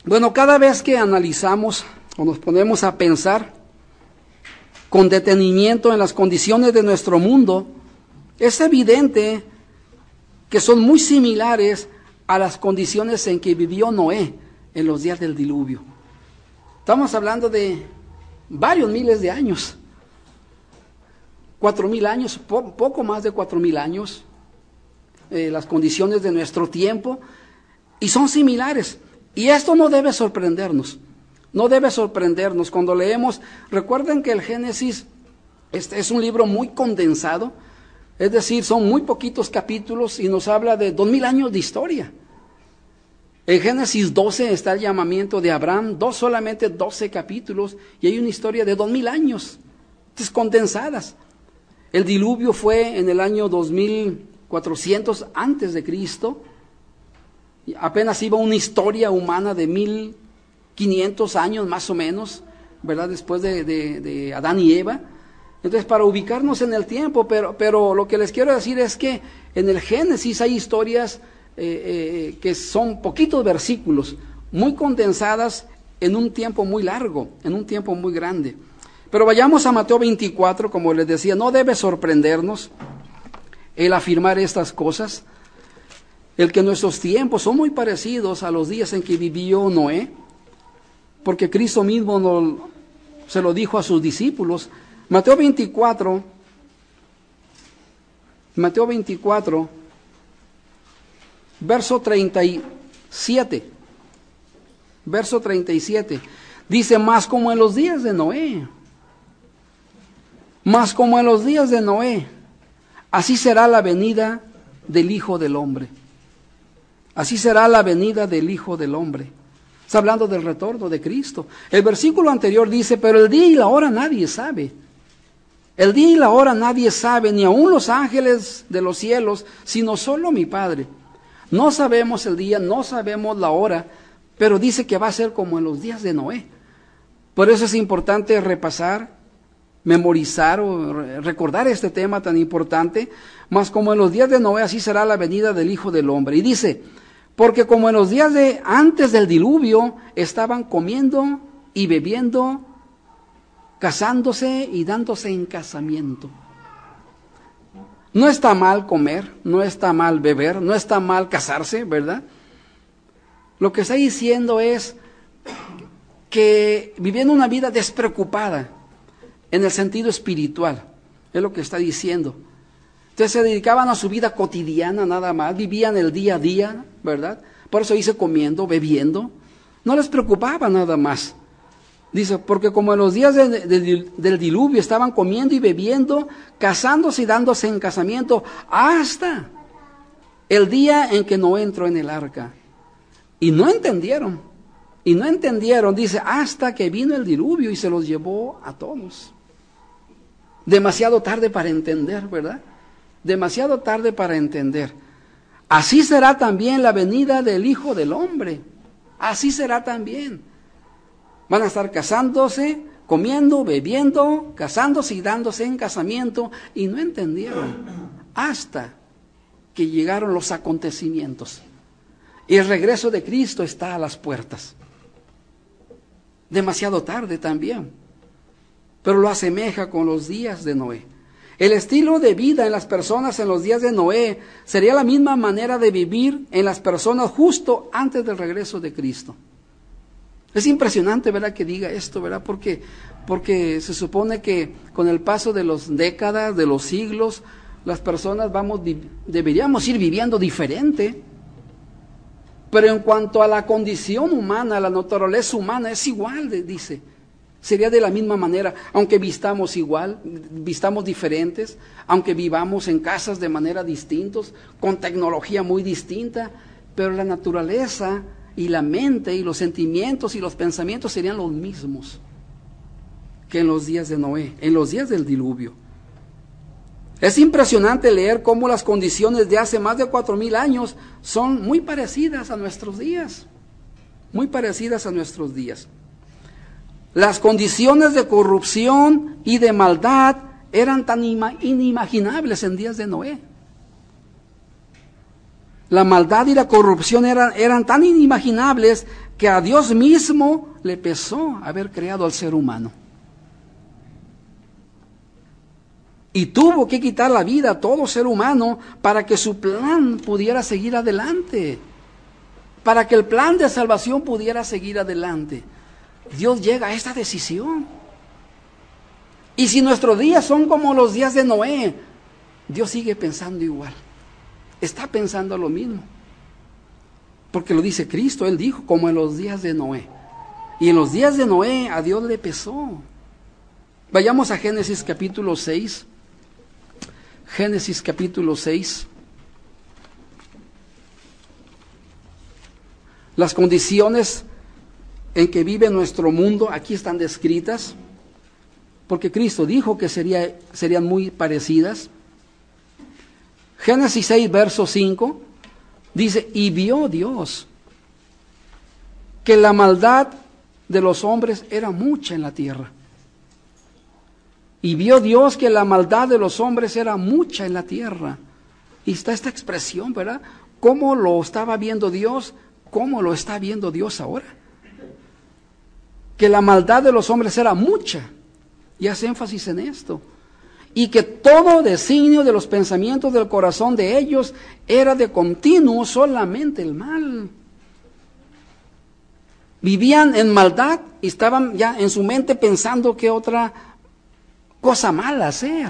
Bueno, cada vez que analizamos o nos ponemos a pensar con detenimiento en las condiciones de nuestro mundo, es evidente que son muy similares a las condiciones en que vivió Noé en los días del diluvio. Estamos hablando de varios miles de años, 4,000 años, poco más de 4,000 años, las condiciones de nuestro tiempo, y son similares. Y esto no debe sorprendernos, cuando leemos. Recuerden que el Génesis es un libro muy condensado, es decir, son muy poquitos capítulos y nos habla de 2,000 años de historia. En Génesis 12 está el llamamiento de Abraham, solamente 12 capítulos, y hay una historia de 2,000 años, condensadas. El diluvio fue en el año 2400 antes de Cristo. Apenas iba una historia humana de 1500 años más o menos, ¿verdad? Después de Adán y Eva. Entonces, para ubicarnos en el tiempo, pero lo que les quiero decir es que en el Génesis hay historias que son poquitos versículos, muy condensadas en un tiempo muy largo, en un tiempo muy grande. Pero vayamos a Mateo 24, como les decía, no debe sorprendernos el afirmar estas cosas. El que nuestros tiempos son muy parecidos a los días en que vivió Noé, porque Cristo mismo se lo dijo a sus discípulos. Mateo 24, verso 37, dice: mas como en los días de Noé, así será la venida del Hijo del Hombre. Así será la venida del Hijo del Hombre. Está hablando del retorno de Cristo. El versículo anterior dice: pero el día y la hora nadie sabe. El día y la hora nadie sabe, ni aun los ángeles de los cielos, sino solo mi Padre. No sabemos el día, no sabemos la hora, pero dice que va a ser como en los días de Noé. Por eso es importante repasar, memorizar o recordar este tema tan importante. Mas como en los días de Noé, así será la venida del Hijo del Hombre. Y dice: porque como en los días de antes del diluvio, estaban comiendo y bebiendo, casándose y dándose en casamiento. No está mal comer, no está mal beber, no está mal casarse, ¿verdad? Lo que está diciendo es que viviendo una vida despreocupada en el sentido espiritual, es lo que está diciendo. Entonces se dedicaban a su vida cotidiana nada más, vivían el día a día, ¿verdad? Por eso dice comiendo, bebiendo, no les preocupaba nada más. Dice: porque como en los días del diluvio estaban comiendo y bebiendo, casándose y dándose en casamiento, hasta el día en que Noé entró en el arca. Y no entendieron, dice, hasta que vino el diluvio y se los llevó a todos. Demasiado tarde para entender, ¿verdad? Demasiado tarde para entender. Así será también la venida del Hijo del Hombre. Así será también. Van a estar casándose, comiendo, bebiendo, casándose y dándose en casamiento, y no entendieron hasta que llegaron los acontecimientos. Y el regreso de Cristo está a las puertas. Demasiado tarde también, pero lo asemeja con los días de Noé. El estilo de vida en las personas en los días de Noé sería la misma manera de vivir en las personas justo antes del regreso de Cristo. Es impresionante, ¿verdad?, que diga esto, ¿verdad? Porque se supone que con el paso de las décadas, de los siglos, las personas deberíamos ir viviendo diferente. Pero en cuanto a la condición humana, la naturaleza humana es igual, dice. Sería de la misma manera, aunque vistamos igual, vistamos diferentes, aunque vivamos en casas de manera distintas, con tecnología muy distinta, pero la naturaleza y la mente y los sentimientos y los pensamientos serían los mismos que en los días de Noé, en los días del diluvio. Es impresionante leer cómo las condiciones de hace más de 4,000 años son muy parecidas a nuestros días, muy parecidas a nuestros días. Las condiciones de corrupción y de maldad eran tan inimaginables en días de Noé. La maldad y la corrupción eran tan inimaginables que a Dios mismo le pesó haber creado al ser humano. Y tuvo que quitar la vida a todo ser humano para que su plan pudiera seguir adelante. Para que el plan de salvación pudiera seguir adelante. Dios llega a esta decisión. Y si nuestros días son como los días de Noé, Dios sigue pensando igual. Está pensando lo mismo. Porque lo dice Cristo, Él dijo, como en los días de Noé. Y en los días de Noé a Dios le pesó. Vayamos a Génesis capítulo 6. Génesis capítulo 6. Las condiciones en que vive nuestro mundo aquí están descritas, porque Cristo dijo que serían muy parecidas. Génesis 6, verso 5, dice, y vio Dios que la maldad de los hombres era mucha en la tierra. Y vio Dios que la maldad de los hombres era mucha en la tierra. Y está esta expresión, ¿verdad? ¿Cómo lo estaba viendo Dios? ¿Cómo lo está viendo Dios ahora? Que la maldad de los hombres era mucha. Y hace énfasis en esto. Y que todo designio de los pensamientos del corazón de ellos era de continuo solamente el mal. Vivían en maldad y estaban ya en su mente pensando qué otra cosa mala hacer.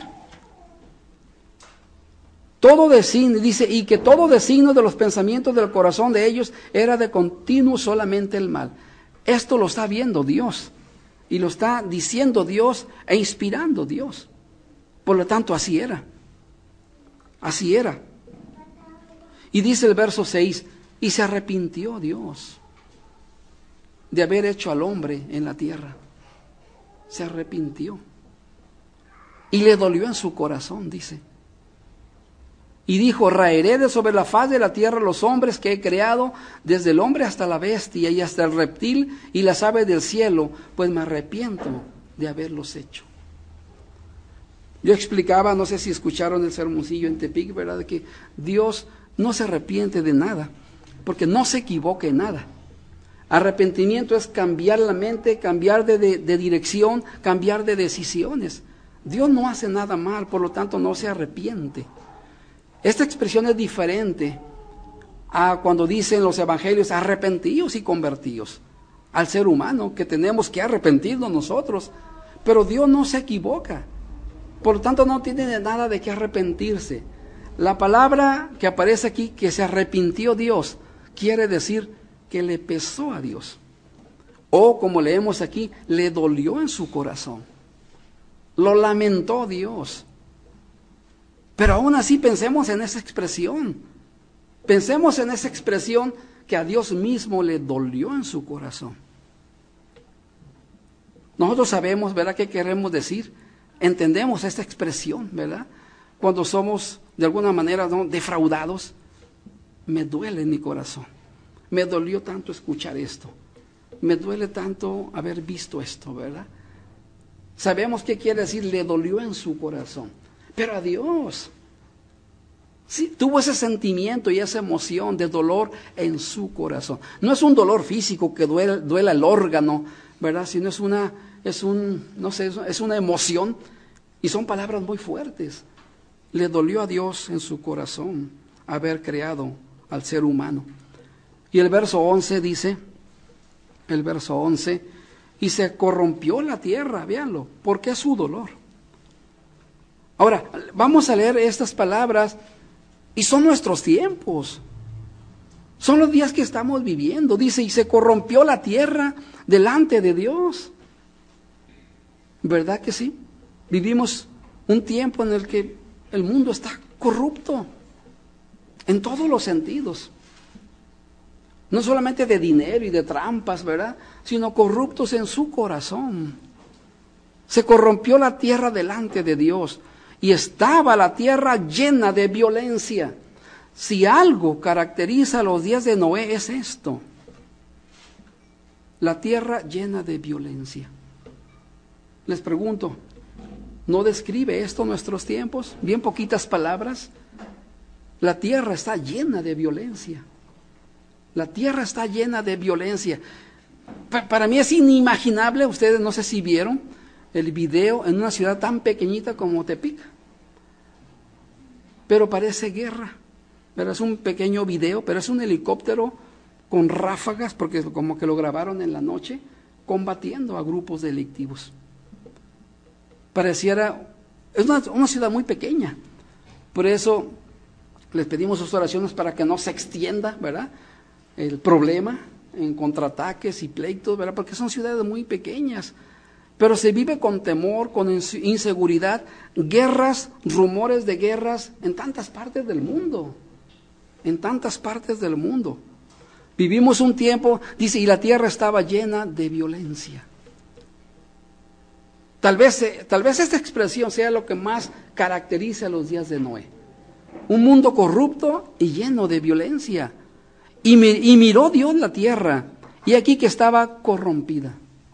Todo designio, dice, y que todo designio de los pensamientos del corazón de ellos era de continuo solamente el mal. Esto lo está viendo Dios. Y lo está diciendo Dios e inspirando Dios. Por lo tanto, así era. Así era. Y dice el verso 6, y se arrepintió Dios de haber hecho al hombre en la tierra. Se arrepintió. Y le dolió en su corazón, dice. Y dijo, raeré de sobre la faz de la tierra los hombres que he creado, desde el hombre hasta la bestia y hasta el reptil y las aves del cielo, pues me arrepiento de haberlos hecho. Yo explicaba, no sé si escucharon el sermoncillo en Tepic, ¿verdad? De que Dios no se arrepiente de nada, porque no se equivoca en nada. Arrepentimiento es cambiar la mente, cambiar de dirección, cambiar de decisiones. Dios no hace nada mal, por lo tanto no se arrepiente. Esta expresión es diferente a cuando dicen los evangelios arrepentidos y convertidos al ser humano, que tenemos que arrepentirnos nosotros, pero Dios no se equivoca, por lo tanto no tiene nada de qué arrepentirse. La palabra que aparece aquí, que se arrepintió Dios, quiere decir que le pesó a Dios, o como leemos aquí, le dolió en su corazón, lo lamentó Dios. Pero aún así pensemos en esa expresión. Pensemos en esa expresión que a Dios mismo le dolió en su corazón. Nosotros sabemos, ¿verdad?, qué queremos decir. Entendemos esta expresión, ¿verdad? Cuando somos de alguna manera, ¿no?, defraudados. Me duele en mi corazón. Me dolió tanto escuchar esto. Me duele tanto haber visto esto, ¿verdad? Sabemos qué quiere decir, le dolió en su corazón. Pero a Dios, sí, tuvo ese sentimiento y esa emoción de dolor en su corazón. No es un dolor físico que duela el órgano, ¿verdad? Sino es una emoción, y son palabras muy fuertes. Le dolió a Dios en su corazón haber creado al ser humano. Y el verso 11 dice, y se corrompió la tierra, véanlo, porque es su dolor. Ahora, vamos a leer estas palabras y son nuestros tiempos. Son los días que estamos viviendo. Dice, y se corrompió la tierra delante de Dios. ¿Verdad que sí? Vivimos un tiempo en el que el mundo está corrupto en todos los sentidos. No solamente de dinero y de trampas, ¿verdad? Sino corruptos en su corazón. Se corrompió la tierra delante de Dios. Y estaba la tierra llena de violencia. Si algo caracteriza los días de Noé es esto. La tierra llena de violencia. Les pregunto, ¿no describe esto nuestros tiempos? Bien poquitas palabras. La tierra está llena de violencia. La tierra está llena de violencia. Para mí es inimaginable, ustedes no sé si vieron el video en una ciudad tan pequeñita como Tepic. Pero parece guerra. Pero es un pequeño video, pero es un helicóptero con ráfagas, porque como que lo grabaron en la noche, combatiendo a grupos delictivos. Pareciera, es una ciudad muy pequeña. Por eso les pedimos sus oraciones para que no se extienda, ¿verdad?, el problema en contraataques y pleitos, ¿verdad?, porque son ciudades muy pequeñas. Pero se vive con temor, con inseguridad, guerras, rumores de guerras en tantas partes del mundo. En tantas partes del mundo. Vivimos un tiempo, dice, y la tierra estaba llena de violencia. Tal vez esta expresión sea lo que más caracteriza a los días de Noé. Un mundo corrupto y lleno de violencia. Y miró Dios la tierra, y aquí que estaba corrompida.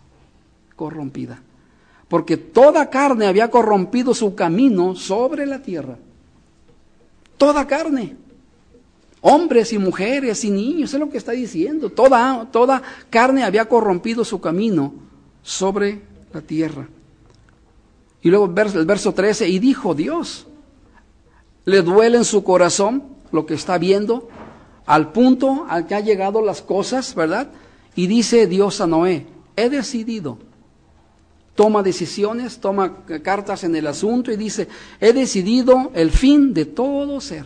Porque toda carne había corrompido su camino sobre la tierra. Toda carne. Hombres y mujeres y niños, es lo que está diciendo. Toda carne había corrompido su camino sobre la tierra. Y luego el verso 13, y dijo Dios, le duele en su corazón lo que está viendo, al punto al que ha llegado las cosas, ¿verdad? Y dice Dios a Noé, he decidido. Toma decisiones, toma cartas en el asunto y dice, he decidido el fin de todo ser.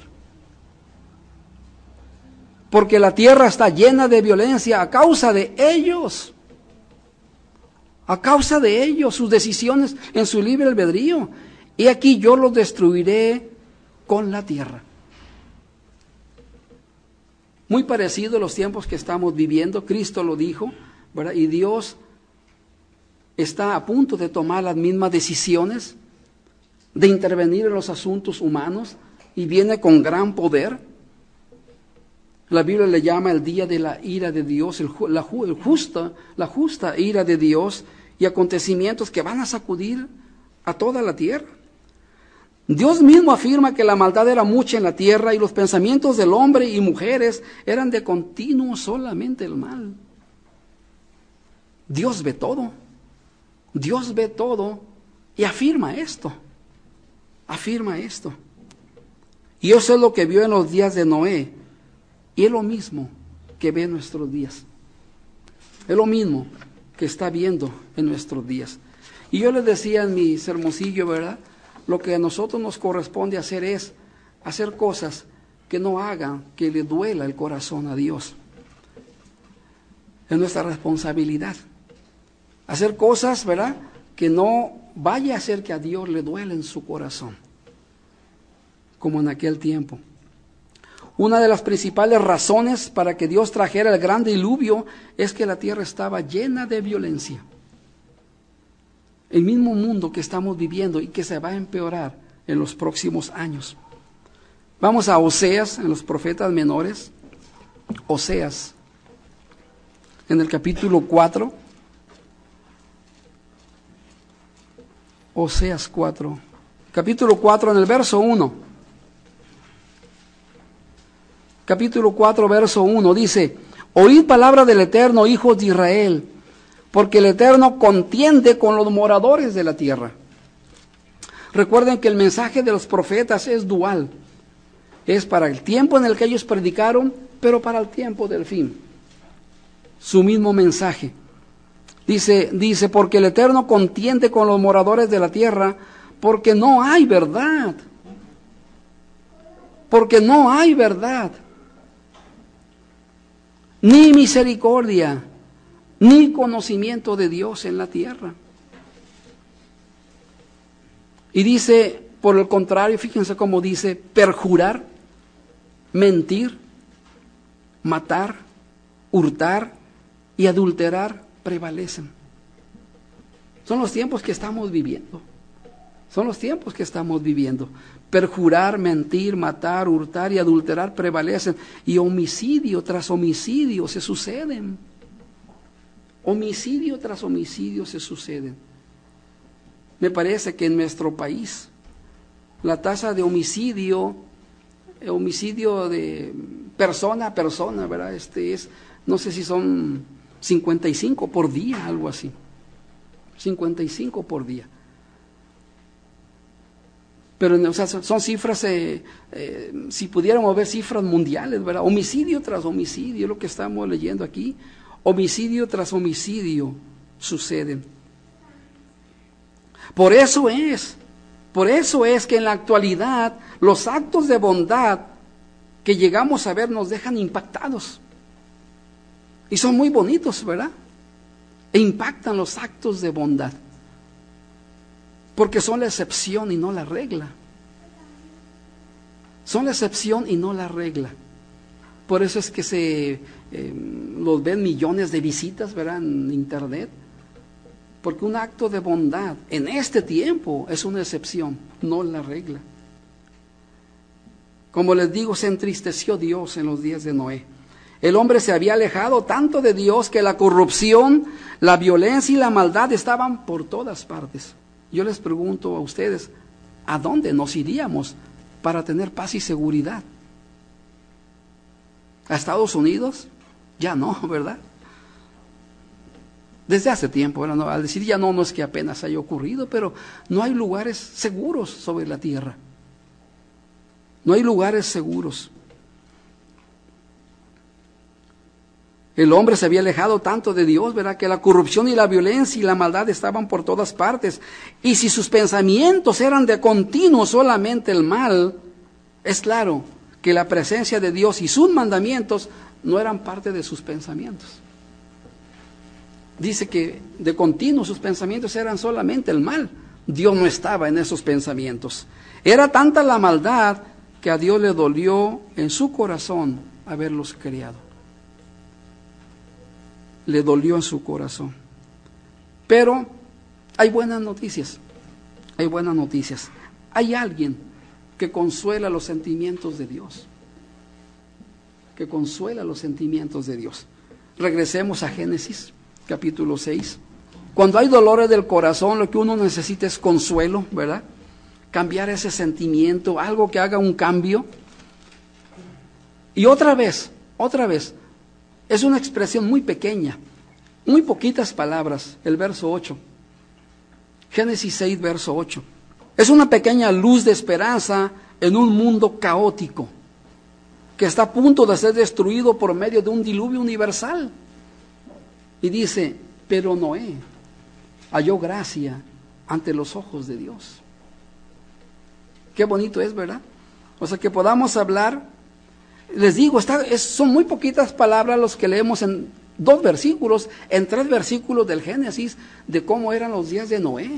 Porque la tierra está llena de violencia a causa de ellos. A causa de ellos, sus decisiones en su libre albedrío. Y aquí yo los destruiré con la tierra. Muy parecido a los tiempos que estamos viviendo, Cristo lo dijo, ¿verdad? Y Dios está a punto de tomar las mismas decisiones, de intervenir en los asuntos humanos, y viene con gran poder. La Biblia le llama el día de la ira de Dios, la justa ira de Dios, y acontecimientos que van a sacudir a toda la tierra. Dios mismo afirma que la maldad era mucha en la tierra y los pensamientos del hombre y mujeres eran de continuo solamente el mal. Dios ve todo. Dios ve todo y afirma esto. Y eso es lo que vio en los días de Noé. Y es lo mismo que ve en nuestros días. Es lo mismo que está viendo en nuestros días. Y yo les decía en mi sermoncillo, ¿verdad? Lo que a nosotros nos corresponde hacer es hacer cosas que no hagan que le duela el corazón a Dios. Es nuestra responsabilidad. Hacer cosas, ¿verdad?, que no vaya a hacer que a Dios le duela en su corazón, como en aquel tiempo. Una de las principales razones para que Dios trajera el gran diluvio es que la tierra estaba llena de violencia. El mismo mundo que estamos viviendo y que se va a empeorar en los próximos años. Vamos a Oseas, en los profetas menores. Oseas, en el capítulo 4. Oseas 4. Capítulo 4, en el verso 1. Capítulo 4, verso 1, dice, oíd palabra del Eterno, hijos de Israel, porque el Eterno contiende con los moradores de la tierra. Recuerden que el mensaje de los profetas es dual. Es para el tiempo en el que ellos predicaron, pero para el tiempo del fin. Su mismo mensaje. Dice, porque el Eterno contiende con los moradores de la tierra, porque no hay verdad. Porque no hay verdad. Ni misericordia, ni conocimiento de Dios en la tierra. Y dice, por el contrario, fíjense cómo dice, perjurar, mentir, matar, hurtar y adulterar prevalecen. Son los tiempos que estamos viviendo. Perjurar, mentir, matar, hurtar y adulterar prevalecen. Y homicidio tras homicidio se suceden. Homicidio tras homicidio se suceden. Me parece que en nuestro país la tasa de homicidio homicidio de persona a persona, ¿verdad? No sé si son 55 por día, algo así. 55 por día. Pero o sea, son cifras, si pudiéramos ver cifras mundiales, ¿verdad? Homicidio tras homicidio, lo que estamos leyendo aquí. Homicidio tras homicidio suceden. Por eso es que en la actualidad los actos de bondad que llegamos a ver nos dejan impactados. Y son muy bonitos, ¿verdad? E impactan los actos de bondad. Porque son la excepción y no la regla. Son la excepción y no la regla. Por eso es que los ven millones de visitas, ¿verdad? En internet. Porque un acto de bondad en este tiempo es una excepción, no la regla. Como les digo, se entristeció Dios en los días de Noé. El hombre se había alejado tanto de Dios que la corrupción, la violencia y la maldad estaban por todas partes. Yo les pregunto a ustedes, ¿a dónde nos iríamos para tener paz y seguridad? ¿A Estados Unidos? Ya no, ¿verdad? Desde hace tiempo, ¿verdad? Al decir ya no es que apenas haya ocurrido, pero no hay lugares seguros sobre la tierra. No hay lugares seguros. El hombre se había alejado tanto de Dios, ¿verdad? Que la corrupción y la violencia y la maldad estaban por todas partes. Y si sus pensamientos eran de continuo solamente el mal, es claro que la presencia de Dios y sus mandamientos no eran parte de sus pensamientos. Dice que de continuo sus pensamientos eran solamente el mal. Dios no estaba en esos pensamientos. Era tanta la maldad que a Dios le dolió en su corazón haberlos creado. Le dolió en su corazón. Pero hay buenas noticias. Hay buenas noticias. Hay alguien que consuela los sentimientos de Dios. Que consuela los sentimientos de Dios. Regresemos a Génesis, capítulo 6. Cuando hay dolores del corazón, lo que uno necesita es consuelo, ¿verdad? Cambiar ese sentimiento, algo que haga un cambio. Y otra vez, es una expresión muy pequeña, muy poquitas palabras, el verso 8. Génesis 6, verso 8. Es una pequeña luz de esperanza en un mundo caótico, que está a punto de ser destruido por medio de un diluvio universal. Y dice, pero Noé halló gracia ante los ojos de Dios. Qué bonito es, ¿verdad? O sea, que podamos hablar. Les digo, son muy poquitas palabras los que leemos en 2 versículos, en 3 versículos del Génesis, de cómo eran los días de Noé.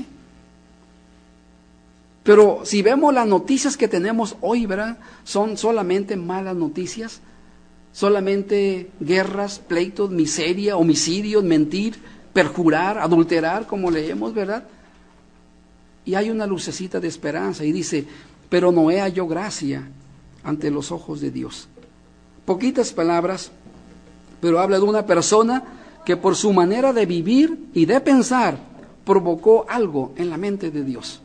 Pero si vemos las noticias que tenemos hoy, ¿verdad? Son solamente malas noticias, solamente guerras, pleitos, miseria, homicidios, mentir, perjurar, adulterar, como leemos, ¿verdad? Y hay una lucecita de esperanza y dice, pero Noé halló gracia ante los ojos de Dios. Poquitas palabras, pero habla de una persona que por su manera de vivir y de pensar provocó algo en la mente de Dios.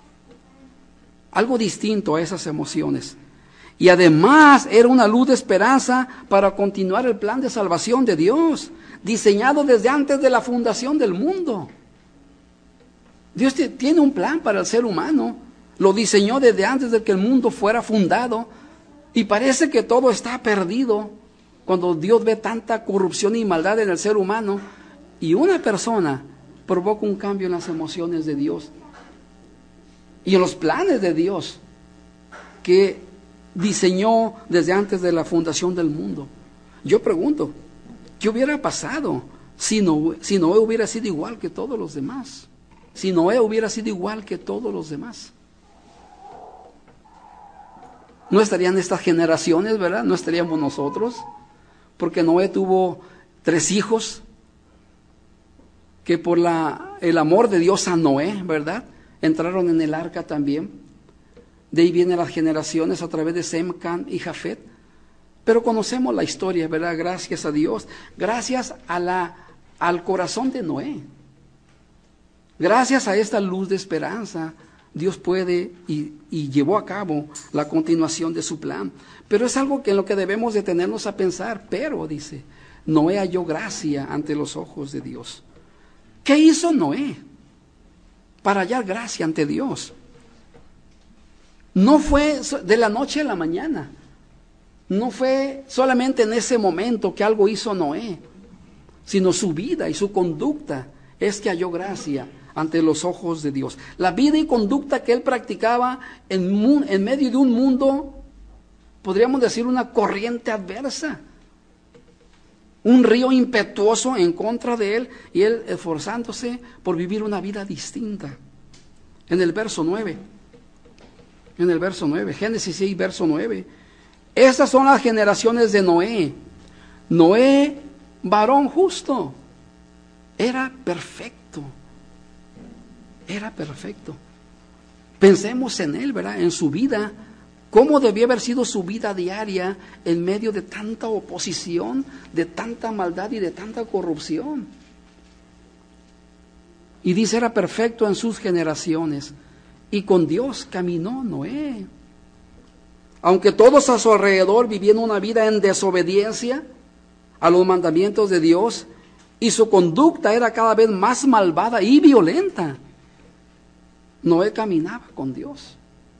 Algo distinto a esas emociones. Y además era una luz de esperanza para continuar el plan de salvación de Dios, diseñado desde antes de la fundación del mundo. Dios tiene un plan para el ser humano. Lo diseñó desde antes de que el mundo fuera fundado. Y parece que todo está perdido cuando Dios ve tanta corrupción y maldad en el ser humano. Y una persona provoca un cambio en las emociones de Dios y en los planes de Dios que diseñó desde antes de la fundación del mundo. Yo pregunto, ¿qué hubiera pasado si Noé hubiera sido igual que todos los demás? Si Noé hubiera sido igual que todos los demás. No estarían estas generaciones, ¿verdad? No estaríamos nosotros, porque Noé tuvo 3 hijos que por el amor de Dios a Noé, ¿verdad? Entraron en el arca también. De ahí vienen las generaciones a través de Sem, Can y Jafet. Pero conocemos la historia, ¿verdad? Gracias a Dios, gracias al corazón de Noé, gracias a esta luz de esperanza Dios puede y llevó a cabo la continuación de su plan. Pero es algo que en lo que debemos detenernos a pensar. Pero, dice, Noé halló gracia ante los ojos de Dios. ¿Qué hizo Noé para hallar gracia ante Dios? No fue de la noche a la mañana. No fue solamente en ese momento que algo hizo Noé, sino su vida y su conducta es que halló gracia ante los ojos de Dios. La vida y conducta que él practicaba en medio de un mundo, podríamos decir una corriente adversa, un río impetuoso en contra de él, y él esforzándose por vivir una vida distinta. En el verso 9, Génesis 6, verso 9, estas son las generaciones de Noé. Noé, varón justo, era perfecto. Pensemos en él, ¿verdad? En su vida, cómo debía haber sido su vida diaria en medio de tanta oposición, de tanta maldad y de tanta corrupción. Y dice, era perfecto en sus generaciones, y con Dios caminó Noé. Aunque todos a su alrededor vivían una vida en desobediencia a los mandamientos de Dios, y su conducta era cada vez más malvada y violenta, Noé caminaba con Dios.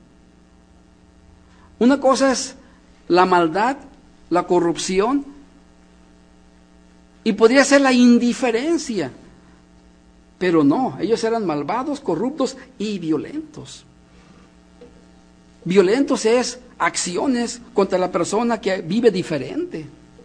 Una cosa es la maldad, la corrupción, y podría ser la indiferencia, pero no, ellos eran malvados, corruptos y violentos. Violentos es acciones contra la persona que vive diferente.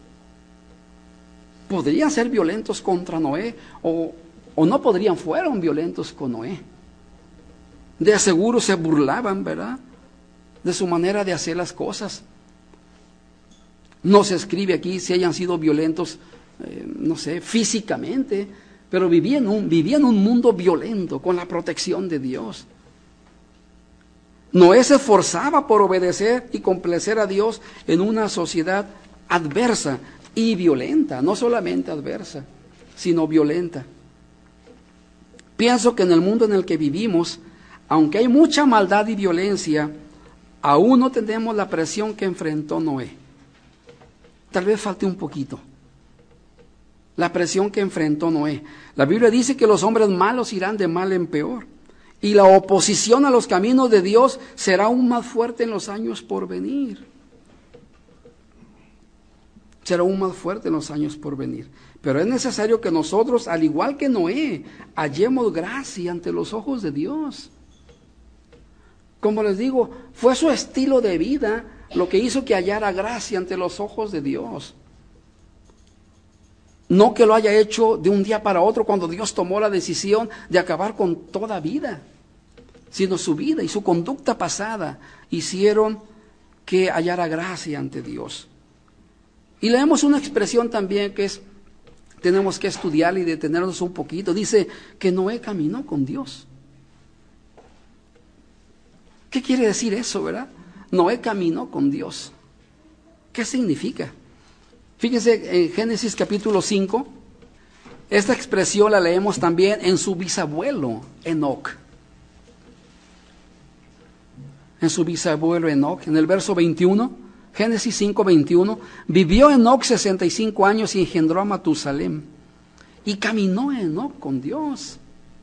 Podrían ser violentos contra Noé o no podrían, fueron violentos con Noé. De seguro se burlaban, ¿verdad?, de su manera de hacer las cosas. No se escribe aquí si hayan sido violentos, no sé, físicamente, pero vivían un mundo violento con la protección de Dios. Noé se esforzaba por obedecer y complacer a Dios en una sociedad adversa y violenta, no solamente adversa, sino violenta. Pienso que en el mundo en el que vivimos, aunque hay mucha maldad y violencia, aún no tenemos la presión que enfrentó Noé. Tal vez falte un poquito. La presión que enfrentó Noé. La Biblia dice que los hombres malos irán de mal en peor. Y la oposición a los caminos de Dios será aún más fuerte en los años por venir. Será aún más fuerte en los años por venir. Pero es necesario que nosotros, al igual que Noé, hallemos gracia ante los ojos de Dios. Como les digo, fue su estilo de vida lo que hizo que hallara gracia ante los ojos de Dios. No que lo haya hecho de un día para otro cuando Dios tomó la decisión de acabar con toda vida, sino su vida y su conducta pasada hicieron que hallara gracia ante Dios. Y leemos una expresión también que tenemos que estudiar y detenernos un poquito. Dice que Noé caminó con Dios. ¿Qué quiere decir eso, verdad? Noé caminó con Dios. ¿Qué significa? Fíjense en Génesis capítulo 5, esta expresión la leemos también en su bisabuelo Enoc. En su bisabuelo Enoc, en el verso 21, Génesis 5, 21, vivió Enoc 65 años y engendró a Matusalem. Y caminó Enoc con Dios.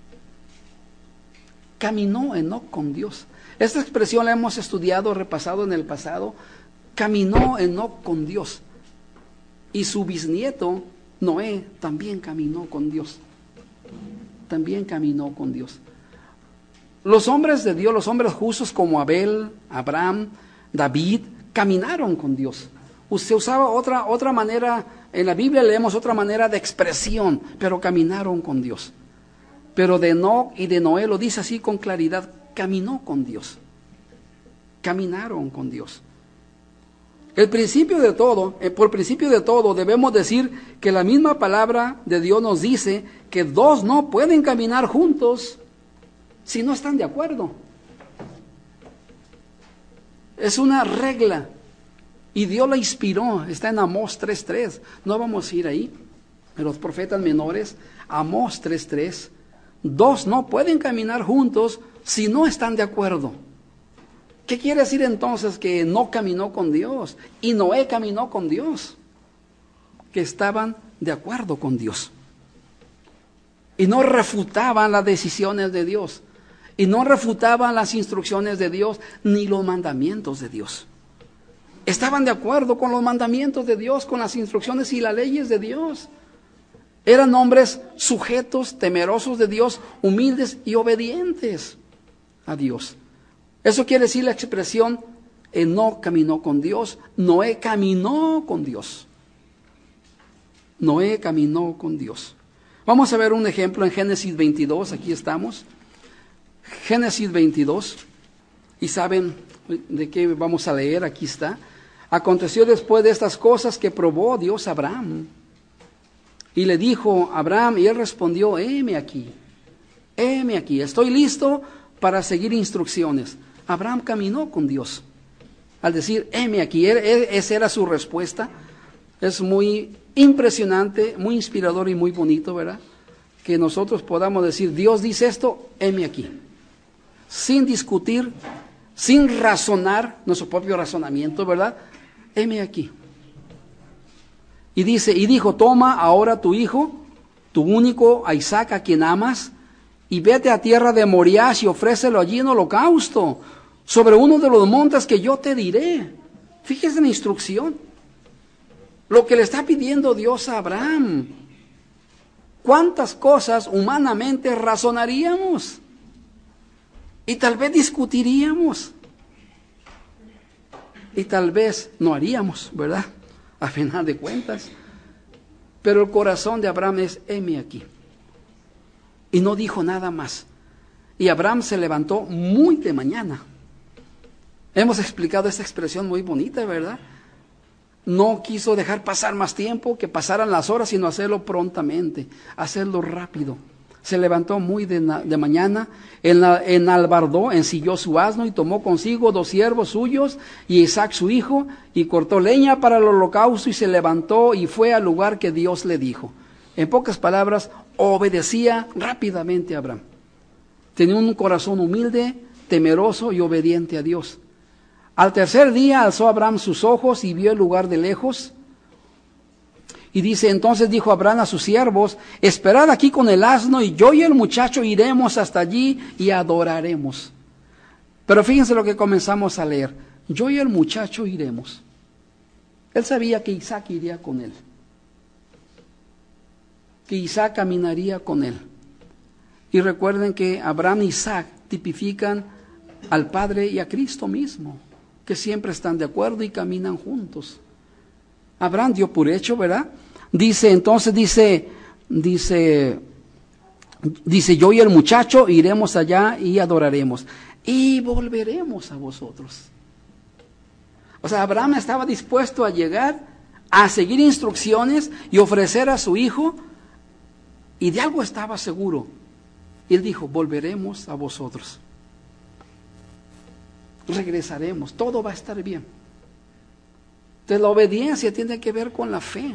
Caminó Enoc con Dios. Esta expresión la hemos estudiado, repasado en el pasado. Caminó Enoc con Dios. Y su bisnieto, Noé, también caminó con Dios. También caminó con Dios. Los hombres de Dios, los hombres justos como Abel, Abraham, David, caminaron con Dios. Se usaba otra manera, en la Biblia leemos otra manera de expresión, pero caminaron con Dios. Pero de Enoc y de Noé lo dice así con claridad, caminó con Dios. Caminaron con Dios. Por principio de todo, debemos decir que la misma palabra de Dios nos dice que dos no pueden caminar juntos si no están de acuerdo. Es una regla y Dios la inspiró, está en Amós 3:3. No vamos a ir ahí, en los profetas menores, Amós 3:3. Dos no pueden caminar juntos si no están de acuerdo. ¿Qué quiere decir entonces que no caminó con Dios? Y Noé caminó con Dios. Que estaban de acuerdo con Dios. Y no refutaban las decisiones de Dios. Y no refutaban las instrucciones de Dios, ni los mandamientos de Dios. Estaban de acuerdo con los mandamientos de Dios, con las instrucciones y las leyes de Dios. Eran hombres sujetos, temerosos de Dios, humildes y obedientes a Dios. Eso quiere decir la expresión, no caminó con Dios. Noé caminó con Dios. Noé caminó con Dios. Vamos a ver un ejemplo en Génesis 22, aquí estamos. Génesis 22, y saben de qué vamos a leer, aquí está. Aconteció después de estas cosas que probó Dios a Abraham. Y le dijo a Abraham, y él respondió, heme aquí, estoy listo para seguir instrucciones. Abraham caminó con Dios. Al decir, heme aquí, esa era su respuesta. Es muy impresionante, muy inspirador y muy bonito, ¿verdad? Que nosotros podamos decir, Dios dice esto, heme aquí. Sin discutir, sin razonar, nuestro propio razonamiento, ¿verdad? Heme aquí. Y dijo, toma ahora tu hijo, tu único, a Isaac, a quien amas, y vete a tierra de Moriah y ofrécelo allí en holocausto, sobre uno de los montes que yo te diré. Fíjese en la instrucción. Lo que le está pidiendo Dios a Abraham. ¿Cuántas cosas humanamente razonaríamos? Y tal vez discutiríamos. Y tal vez no haríamos, ¿verdad? A final de cuentas. Pero el corazón de Abraham es, heme aquí. Y no dijo nada más. Y Abraham se levantó muy de mañana. Hemos explicado esta expresión muy bonita, ¿verdad? No quiso dejar pasar más tiempo, que pasaran las horas, sino hacerlo prontamente, hacerlo rápido. Se levantó muy de mañana, enalbardó, ensilló su asno y tomó consigo 2 siervos suyos y Isaac su hijo, y cortó leña para el holocausto y se levantó y fue al lugar que Dios le dijo. En pocas palabras, obedecía rápidamente a Abraham. Tenía un corazón humilde, temeroso y obediente a Dios. Al tercer día alzó Abraham sus ojos y vio el lugar de lejos. Y dice, entonces dijo Abraham a sus siervos, esperad aquí con el asno y yo y el muchacho iremos hasta allí y adoraremos. Pero fíjense lo que comenzamos a leer. Yo y el muchacho iremos. Él sabía que Isaac iría con él. Que Isaac caminaría con él. Y recuerden que Abraham y Isaac tipifican al Padre y a Cristo mismo, que siempre están de acuerdo y caminan juntos. Abraham dio por hecho, ¿verdad? Dice, yo y el muchacho iremos allá y adoraremos. Y volveremos a vosotros. O sea, Abraham estaba dispuesto a llegar, a seguir instrucciones y ofrecer a su hijo, y de algo estaba seguro. Y él dijo, volveremos a vosotros. Regresaremos, todo va a estar bien. Entonces la obediencia tiene que ver con la fe.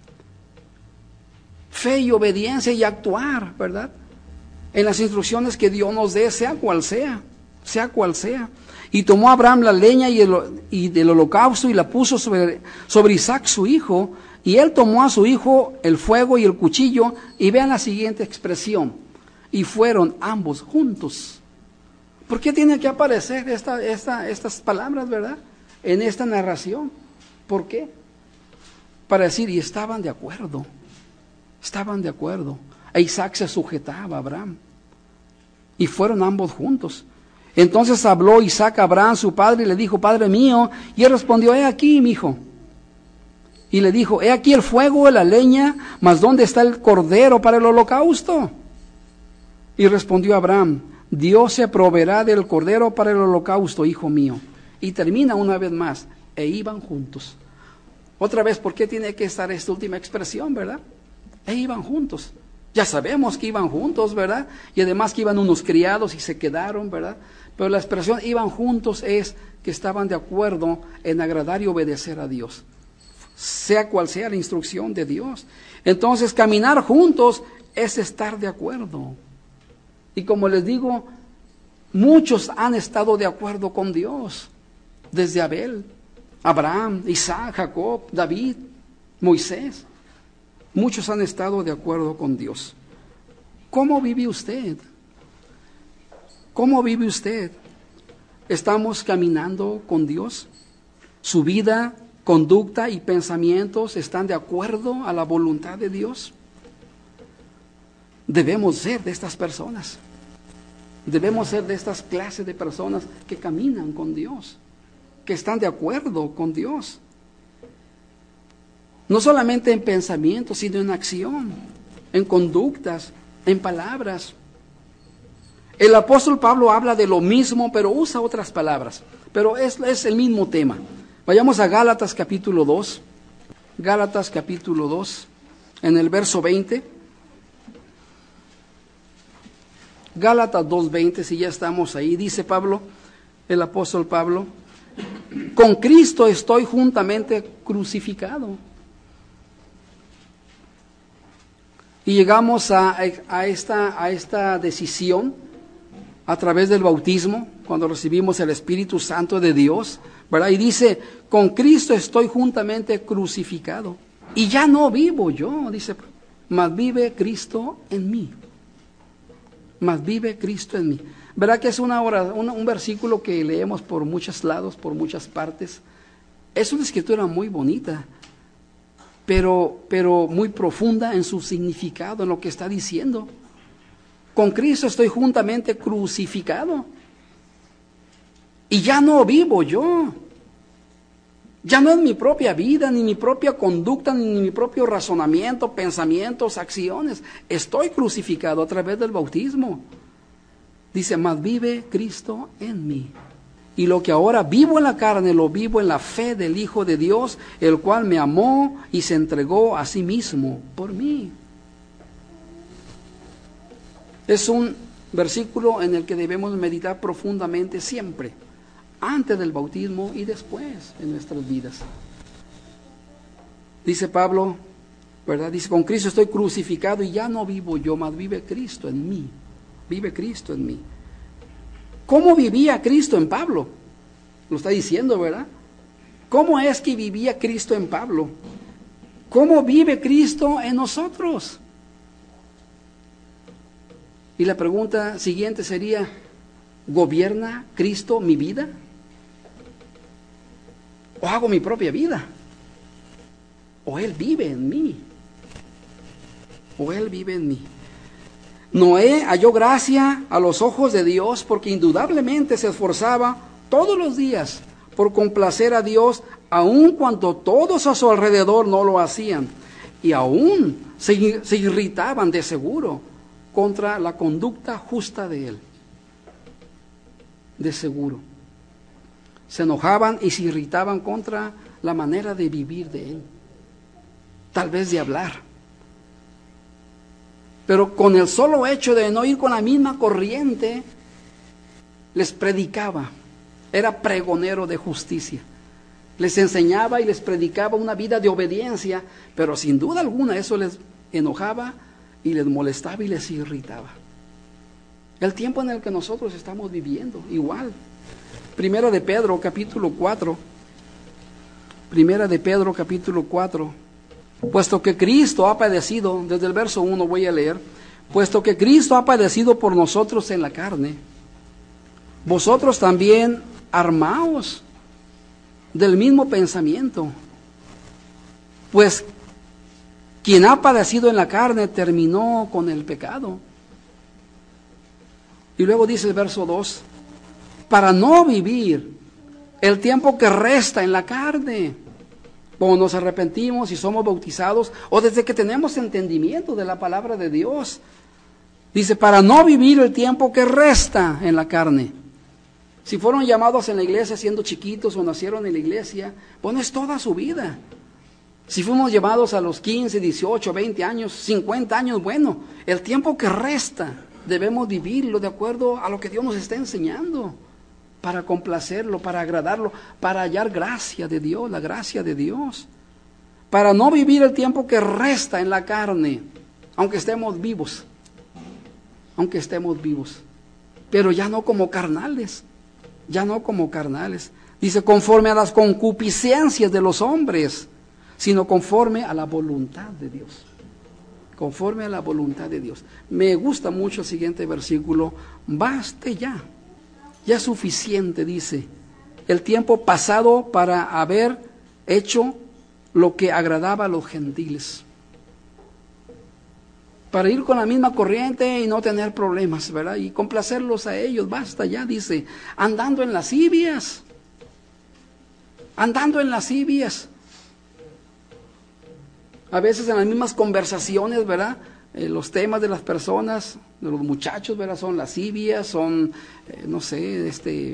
Fe y obediencia y actuar, ¿verdad? En las instrucciones que Dios nos dé, sea cual sea. Y tomó Abraham la leña y del holocausto y la puso sobre Isaac su hijo, y él tomó a su hijo el fuego y el cuchillo, y vean la siguiente expresión, y fueron ambos juntos. ¿Por qué tiene que aparecer estas palabras, verdad? En esta narración. ¿Por qué? Para decir, y estaban de acuerdo. E Isaac se sujetaba a Abraham. Y fueron ambos juntos. Entonces habló Isaac a Abraham, su padre, y le dijo, Padre mío. Y él respondió, he aquí, mi hijo. Y le dijo, he aquí el fuego, la leña, mas ¿dónde está el cordero para el holocausto? Y respondió Abraham, Dios se proveerá del cordero para el holocausto, hijo mío. Y termina una vez más, e iban juntos. Otra vez, ¿por qué tiene que estar esta última expresión, verdad? E iban juntos. Ya sabemos que iban juntos, ¿verdad? Y además que iban unos criados y se quedaron, ¿verdad? Pero la expresión iban juntos es que estaban de acuerdo en agradar y obedecer a Dios, sea cual sea la instrucción de Dios. Entonces, caminar juntos es estar de acuerdo. Y como les digo, muchos han estado de acuerdo con Dios, desde Abel, Abraham, Isaac, Jacob, David, Moisés. Muchos han estado de acuerdo con Dios. ¿Cómo vive usted? ¿Cómo vive usted? ¿Estamos caminando con Dios? ¿Su vida, conducta y pensamientos están de acuerdo a la voluntad de Dios? Debemos ser de estas personas. Debemos ser de estas clases de personas que caminan con Dios, que están de acuerdo con Dios. No solamente en pensamientos, sino en acción, en conductas, en palabras. El apóstol Pablo habla de lo mismo, pero usa otras palabras. Pero es el mismo tema. Vayamos a Gálatas capítulo 2. Gálatas capítulo 2, en el verso 20. Gálatas 2:20, si ya estamos ahí, dice Pablo, el apóstol Pablo: con Cristo estoy juntamente crucificado. Y llegamos a esta decisión a través del bautismo, cuando recibimos el Espíritu Santo de Dios, ¿verdad? Y dice, con Cristo estoy juntamente crucificado. Y ya no vivo yo, dice, mas vive Cristo en mí. Mas vive Cristo en mí. ¿Verdad que es un versículo que leemos por muchos lados, por muchas partes? Es una escritura muy bonita, pero muy profunda en su significado, en lo que está diciendo. Con Cristo estoy juntamente crucificado. Y ya no vivo yo. Ya no es mi propia vida, ni mi propia conducta, ni mi propio razonamiento, pensamientos, acciones. Estoy crucificado a través del bautismo. Dice, mas vive Cristo en mí. Y lo que ahora vivo en la carne, lo vivo en la fe del Hijo de Dios, el cual me amó y se entregó a sí mismo por mí. Es un versículo en el que debemos meditar profundamente siempre, antes del bautismo y después en nuestras vidas. Dice Pablo, ¿verdad? Dice, con Cristo estoy crucificado y ya no vivo yo, mas vive Cristo en mí. Vive Cristo en mí. ¿Cómo vivía Cristo en Pablo? Lo está diciendo, ¿verdad? ¿Cómo es que vivía Cristo en Pablo? ¿Cómo vive Cristo en nosotros? Y la pregunta siguiente sería, ¿gobierna Cristo mi vida? ¿O hago mi propia vida? ¿O Él vive en mí? ¿O Él vive en mí? Noé halló gracia a los ojos de Dios porque indudablemente se esforzaba todos los días por complacer a Dios, aun cuando todos a su alrededor no lo hacían. Y aún se irritaban de seguro contra la conducta justa de él. De seguro. Se enojaban y se irritaban contra la manera de vivir de él. Tal vez de hablar. Pero con el solo hecho de no ir con la misma corriente, les predicaba. Era pregonero de justicia. Les enseñaba y les predicaba una vida de obediencia, pero sin duda alguna eso les enojaba y les molestaba y les irritaba. El tiempo en el que nosotros estamos viviendo, igual. Primera de Pedro, capítulo 4. Primera de Pedro, capítulo 4. Puesto que Cristo ha padecido, desde el verso 1 voy a leer, puesto que Cristo ha padecido por nosotros en la carne, vosotros también armaos del mismo pensamiento, pues quien ha padecido en la carne terminó con el pecado. Y luego dice el verso 2, para no vivir el tiempo que resta en la carne, cuando nos arrepentimos y somos bautizados, o desde que tenemos entendimiento de la palabra de Dios. Dice, para no vivir el tiempo que resta en la carne. Si fueron llamados en la iglesia siendo chiquitos o nacieron en la iglesia, bueno, es toda su vida. Si fuimos llamados a los 15, 18, 20 años, 50 años, bueno, el tiempo que resta debemos vivirlo de acuerdo a lo que Dios nos está enseñando, para complacerlo, para agradarlo, para hallar gracia de Dios, la gracia de Dios. Para no vivir el tiempo que resta en la carne, aunque estemos vivos, aunque estemos vivos, pero ya no como carnales, ya no como carnales. Dice, conforme a las concupiscencias de los hombres, sino conforme a la voluntad de Dios. Conforme a la voluntad de Dios. Me gusta mucho el siguiente versículo. Baste ya. Ya es suficiente, dice, el tiempo pasado para haber hecho lo que agradaba a los gentiles. Para ir con la misma corriente y no tener problemas, ¿verdad? Y complacerlos a ellos. Basta ya, dice, andando en lascivias. Andando en lascivias. A veces en las mismas conversaciones, ¿verdad? Los temas de las personas, de los muchachos, ¿verdad? Son lascivias, son, no sé,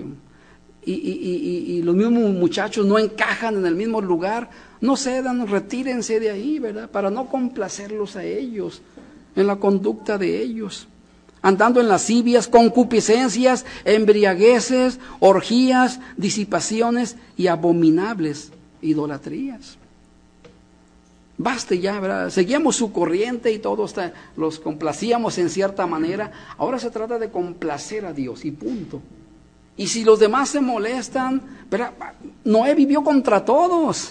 y los mismos muchachos no encajan en el mismo lugar. No cedan, retírense de ahí, ¿verdad? Para no complacerlos a ellos, en la conducta de ellos. Andando en lascivias, concupiscencias, embriagueces, orgías, disipaciones y abominables idolatrías. Baste ya, ¿verdad? Seguíamos su corriente y todos los complacíamos en cierta manera. Ahora se trata de complacer a Dios y punto. Y si los demás se molestan, ¿verdad? Noé vivió contra todos.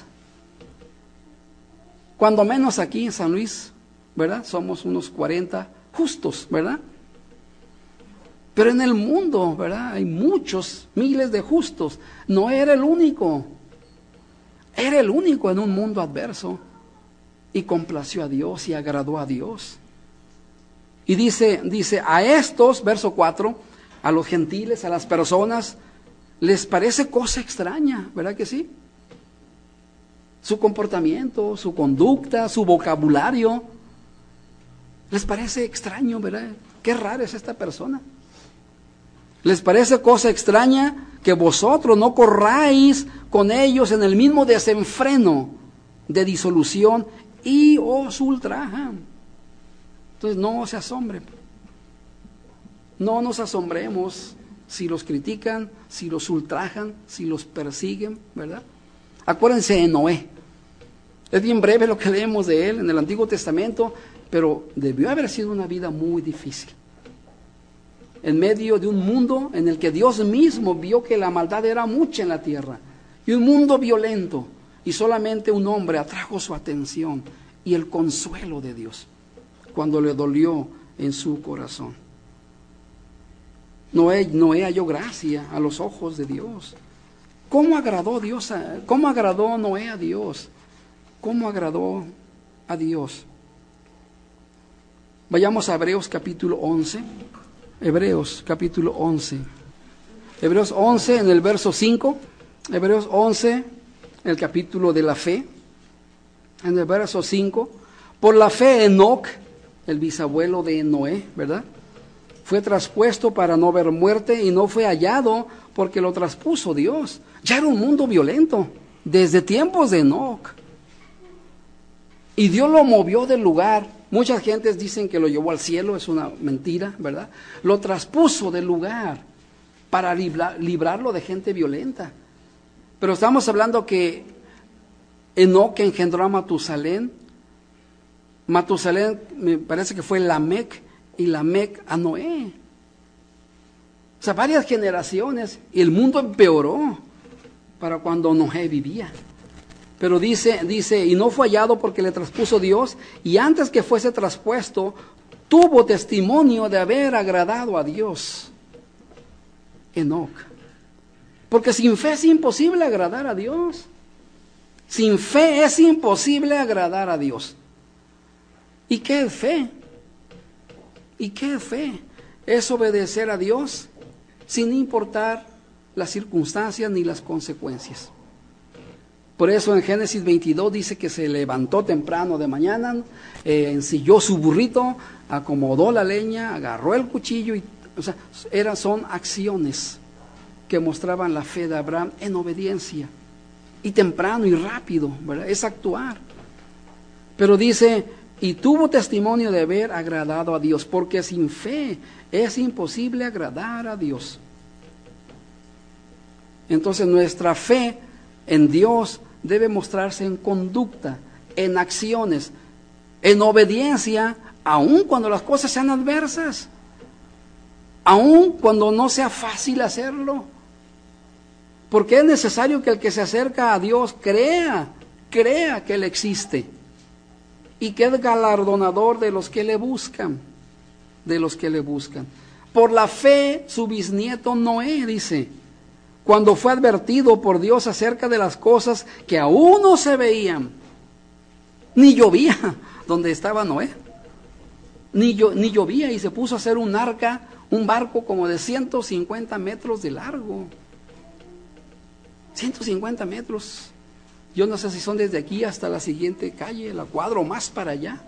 Cuando menos aquí en San Luis, ¿verdad? Somos unos 40 justos, ¿verdad? Pero en el mundo, ¿verdad? Hay muchos, miles de justos. Noé era el único. Era el único en un mundo adverso. Y complació a Dios y agradó a Dios. Y dice, a estos, verso 4, a los gentiles, a las personas, les parece cosa extraña, ¿verdad que sí? Su comportamiento, su conducta, su vocabulario, les parece extraño, ¿verdad? Qué rara es esta persona. Les parece cosa extraña que vosotros no corráis con ellos en el mismo desenfreno de disolución y os ultrajan. Entonces no se asombren. No nos asombremos si los critican, si los ultrajan, si los persiguen, ¿verdad? Acuérdense de Noé. Es bien breve lo que leemos de él en el Antiguo Testamento, pero debió haber sido una vida muy difícil. En medio de un mundo en el que Dios mismo vio que la maldad era mucha en la tierra, y un mundo violento, y solamente un hombre atrajo su atención y el consuelo de Dios cuando le dolió en su corazón. Noé halló gracia a los ojos de Dios. ¿Cómo agradó Noé a Dios? ¿Cómo agradó a Dios? Vayamos a Hebreos capítulo 11. Hebreos capítulo 11. Hebreos 11 en el verso 5. Hebreos 11, el capítulo de la fe. En el verso 5. Por la fe Enoc, el bisabuelo de Noé, ¿verdad? Fue traspuesto para no ver muerte y no fue hallado porque lo traspuso Dios. Ya era un mundo violento desde tiempos de Enoc. Y Dios lo movió del lugar. Muchas gentes dicen que lo llevó al cielo, es una mentira, ¿verdad? Lo traspuso del lugar para librarlo de gente violenta. Pero estamos hablando que Enoc engendró a Matusalén. Matusalén me parece que fue Lamec y Lamec a Noé. O sea, varias generaciones y el mundo empeoró para cuando Noé vivía. Pero dice, y no fue hallado porque le traspuso Dios, y antes que fuese traspuesto, tuvo testimonio de haber agradado a Dios. Enoc. Porque sin fe es imposible agradar a Dios. Sin fe es imposible agradar a Dios. ¿Y qué es fe? ¿Y qué es fe? Es obedecer a Dios sin importar las circunstancias ni las consecuencias. Por eso en Génesis 22 dice que se levantó temprano de mañana, ensilló su burrito, acomodó la leña, agarró el cuchillo, son acciones que mostraban la fe de Abraham en obediencia. Y temprano y rápido, ¿verdad? Es actuar. Pero dice, y tuvo testimonio de haber agradado a Dios, porque sin fe es imposible agradar a Dios. Entonces nuestra fe en Dios debe mostrarse en conducta, en acciones, en obediencia, aun cuando las cosas sean adversas. aun cuando no sea fácil hacerlo. Porque es necesario que el que se acerca a Dios crea que Él existe y que es galardonador de los que le buscan, Por la fe, su bisnieto Noé, dice, cuando fue advertido por Dios acerca de las cosas que aún no se veían, ni llovía donde estaba Noé, ni llovía, y se puso a hacer un barco como de 150 metros de largo. 150 metros. Yo no sé si son desde aquí hasta la siguiente calle, la cuadra o más para allá.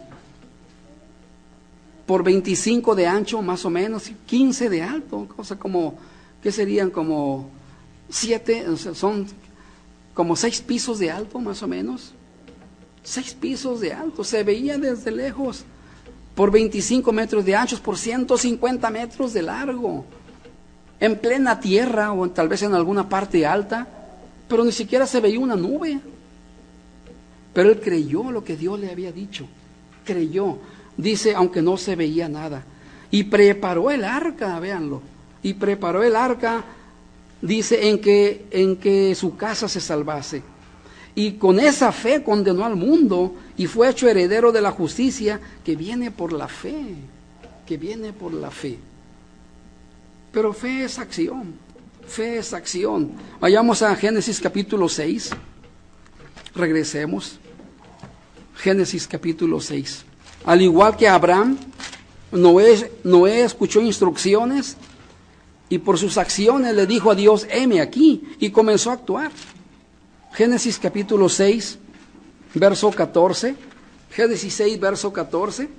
Por 25 de ancho, más o menos, 15 de alto, cosa como, ¿qué serían? Como 7, o sea, son como 6 pisos de alto, más o menos. 6 pisos de alto, se veía desde lejos. Por 25 metros de anchos, por 150 metros de largo. En plena tierra, o tal vez en alguna parte alta, pero ni siquiera se veía una nube. Pero él creyó lo que Dios le había dicho. Creyó. Dice, aunque no se veía nada. Y preparó el arca, véanlo. Y preparó el arca, dice, en que su casa se salvase. Y con esa fe condenó al mundo y fue hecho heredero de la justicia que viene por la fe. Que viene por la fe. Pero fe es acción. Fe es acción. Vayamos a Génesis capítulo 6. Regresemos. Génesis capítulo 6. Al igual que Abraham, Noé escuchó instrucciones y por sus acciones le dijo a Dios, heme aquí, y comenzó a actuar. Génesis capítulo 6, verso 14. Génesis 6, verso 14.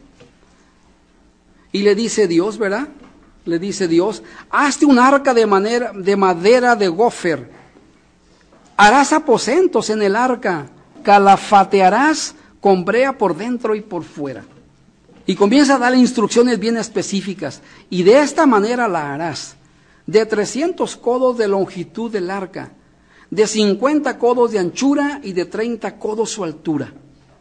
Y le dice Dios, ¿verdad? Le dice Dios, hazte un arca de madera de gofer. Harás aposentos en el arca, calafatearás con brea por dentro y por fuera. Y comienza a darle instrucciones bien específicas. Y de esta manera la harás. De 300 codos de longitud del arca, de 50 codos de anchura y de 30 codos su altura.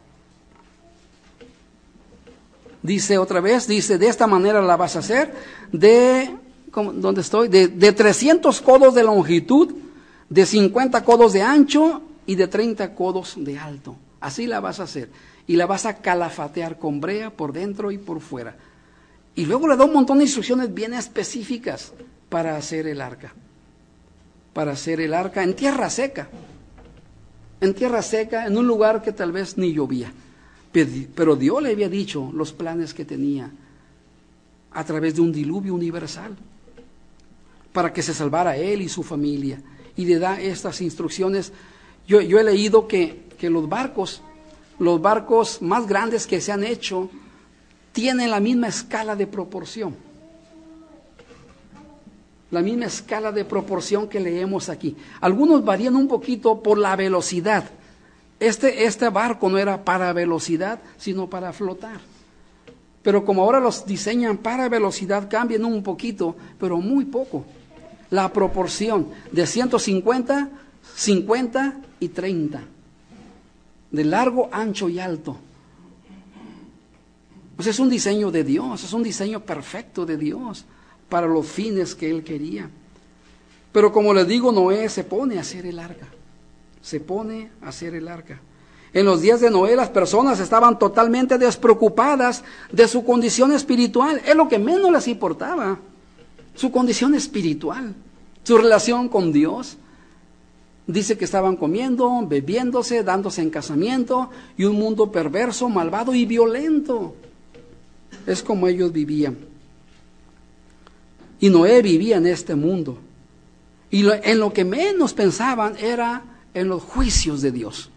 Dice otra vez, dice, de esta manera la vas a hacer, ¿dónde estoy? De 300 codos de longitud, de 50 codos de ancho y de 30 codos de alto. Así la vas a hacer. Y la vas a calafatear con brea por dentro y por fuera. Y luego le da un montón de instrucciones bien específicas para hacer el arca. Para hacer el arca en tierra seca. En tierra seca, en un lugar que tal vez ni llovía. Pero Dios le había dicho los planes que tenía a través de un diluvio universal para que se salvara él y su familia. Y le da estas instrucciones. Yo he leído que los barcos más grandes que se han hecho tienen la misma escala de proporción. La misma escala de proporción que leemos aquí. Algunos varían un poquito por la velocidad. Este barco no era para velocidad, sino para flotar. Pero como ahora los diseñan para velocidad, cambian un poquito, pero muy poco. La proporción de 150, 50 y 30. De largo, ancho y alto. Pues es un diseño de Dios, es un diseño perfecto de Dios para los fines que Él quería. Pero como les digo, Noé se pone a hacer el arca. Se pone a hacer el arca. En los días de Noé las personas estaban totalmente despreocupadas de su condición espiritual. Es lo que menos les importaba. Su condición espiritual, su relación con Dios. Dice que estaban comiendo, bebiéndose, dándose en casamiento y un mundo perverso, malvado y violento. Es como ellos vivían. Y Noé vivía en este mundo. Y en lo que menos pensaban era en los juicios de Dios.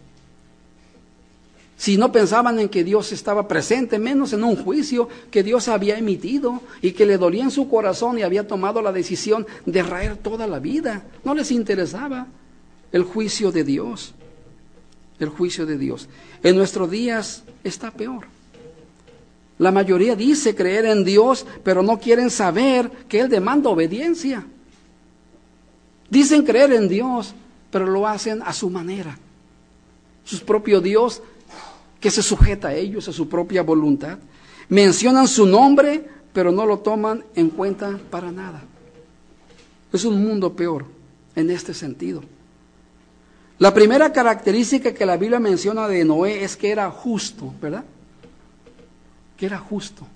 Si no pensaban en que Dios estaba presente, menos en un juicio que Dios había emitido y que le dolía en su corazón y había tomado la decisión de raer toda la vida. No les interesaba el juicio de Dios. El juicio de Dios. En nuestros días está peor. La mayoría dice creer en Dios, pero no quieren saber que Él demanda obediencia. Dicen creer en Dios, pero lo hacen a su manera. Su propio Dios que se sujeta a ellos, a su propia voluntad. Mencionan su nombre, pero no lo toman en cuenta para nada. Es un mundo peor en este sentido. La primera característica que la Biblia menciona de Noé es que era justo, ¿verdad? Que era justo.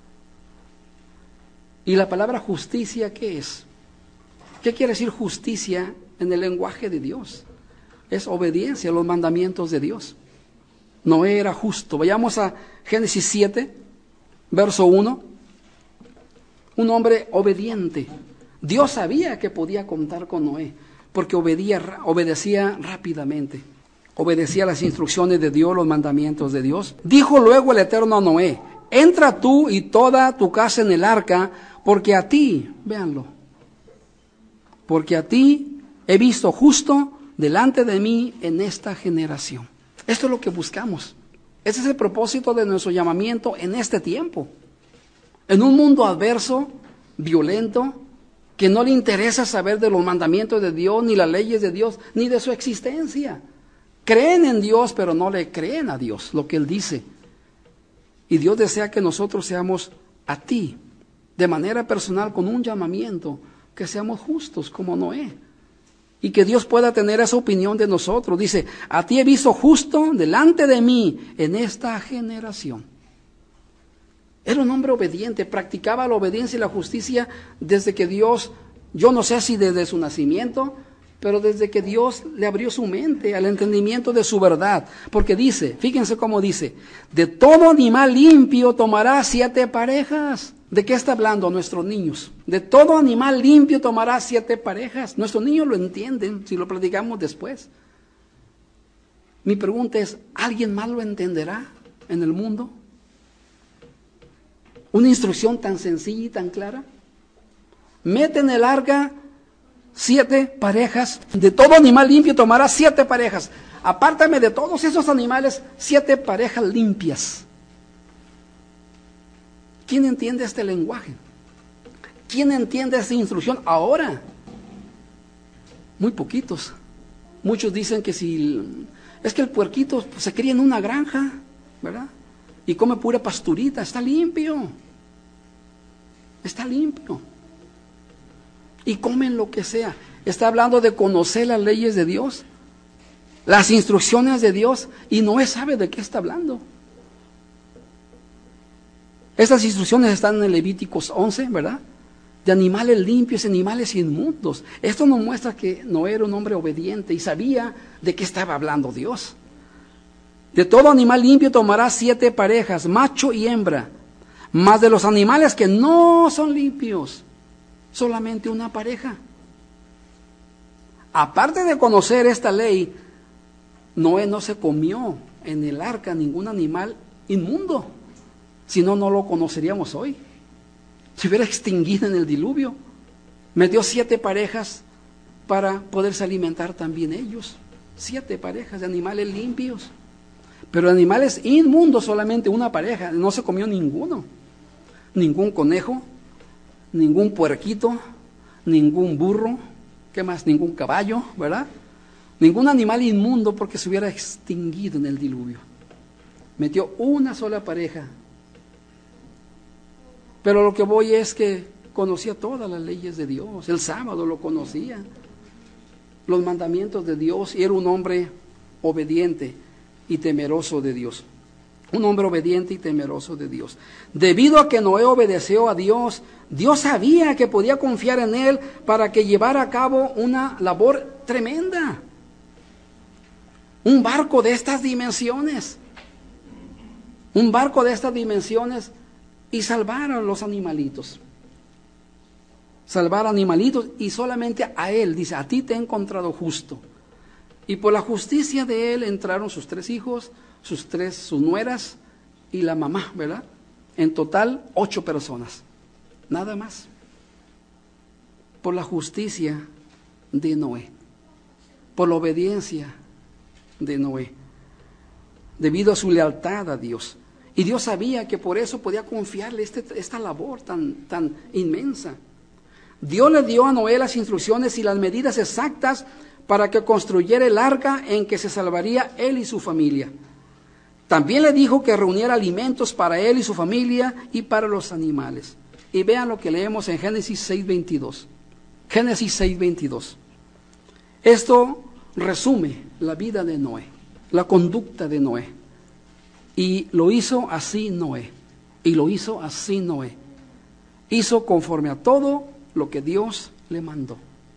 ¿Y la palabra justicia qué es? ¿Qué quiere decir justicia en el lenguaje de Dios? Es obediencia a los mandamientos de Dios. Noé era justo. Vayamos a Génesis 7, verso 1. Un hombre obediente. Dios sabía que podía contar con Noé, porque obedecía rápidamente. Obedecía las instrucciones de Dios, los mandamientos de Dios. Dijo luego el Eterno a Noé: entra tú y toda tu casa en el arca, porque a ti, véanlo, porque a ti he visto justo delante de mí en esta generación. Esto es lo que buscamos. Ese es el propósito de nuestro llamamiento en este tiempo. En un mundo adverso, violento, que no le interesa saber de los mandamientos de Dios, ni las leyes de Dios, ni de su existencia. Creen en Dios, pero no le creen a Dios, lo que Él dice. Y Dios desea que nosotros seamos a ti, de manera personal, con un llamamiento, que seamos justos como Noé. Y que Dios pueda tener esa opinión de nosotros. Dice: a ti he visto justo delante de mí en esta generación. Era un hombre obediente, practicaba la obediencia y la justicia desde que Dios, yo no sé si desde su nacimiento, pero desde que Dios le abrió su mente al entendimiento de su verdad. Porque dice, fíjense cómo dice: de todo animal limpio tomará 7 parejas. ¿De qué está hablando nuestros niños? De todo animal limpio tomará 7 parejas. Nuestros niños lo entienden si lo platicamos después. Mi pregunta es, ¿alguien más lo entenderá en el mundo? Una instrucción tan sencilla y tan clara. Mete en el arca 7 parejas. De todo animal limpio tomará 7 parejas. Apártame de todos esos animales 7 parejas limpias. ¿Quién entiende este lenguaje? ¿Quién entiende esta instrucción ahora? Muy poquitos. Muchos dicen que si es que el puerquito se cría en una granja, ¿verdad? Y come pura pasturita, está limpio. Está limpio. Y comen lo que sea. Está hablando de conocer las leyes de Dios, las instrucciones de Dios, y Noé sabe de qué está hablando. Estas instrucciones están en el Levíticos 11, ¿verdad? De animales limpios, animales inmundos. Esto nos muestra que Noé era un hombre obediente y sabía de qué estaba hablando Dios. De todo animal limpio tomará 7 parejas, macho y hembra. Mas de los animales que no son limpios, solamente una pareja. Aparte de conocer esta ley, Noé no se comió en el arca ningún animal inmundo. Si no, no lo conoceríamos hoy. Se hubiera extinguido en el diluvio. Metió 7 parejas para poderse alimentar también ellos. 7 parejas de animales limpios. Pero animales inmundos solamente una pareja. No se comió ninguno. Ningún conejo, ningún puerquito, ningún burro. ¿Qué más? Ningún caballo, ¿verdad? Ningún animal inmundo, porque se hubiera extinguido en el diluvio. Metió una sola pareja. Pero lo que voy es que conocía todas las leyes de Dios. El sábado lo conocía, los mandamientos de Dios, y era un hombre obediente y temeroso de Dios. Un hombre obediente y temeroso de Dios. Debido a que Noé obedeció a Dios, Dios sabía que podía confiar en él para que llevara a cabo una labor tremenda. Un barco de estas dimensiones. Un barco de estas dimensiones. Y salvar a los animalitos. Salvar animalitos, y solamente a él, dice: a ti te he encontrado justo. Y por la justicia de él entraron sus 3 hijos, sus nueras y la mamá, ¿verdad? En total 8 personas. Nada más. Por la justicia de Noé. Por la obediencia de Noé. Debido a su lealtad a Dios. Y Dios sabía que por eso podía confiarle esta labor tan inmensa. Dios le dio a Noé las instrucciones y las medidas exactas para que construyera el arca en que se salvaría él y su familia. También le dijo que reuniera alimentos para él y su familia y para los animales. Y vean lo que leemos en Génesis 6:22. Génesis 6:22. Esto resume la vida de Noé, la conducta de Noé. Y lo hizo así Noé. Y lo hizo así Noé. Hizo conforme a todo lo que Dios le mandó.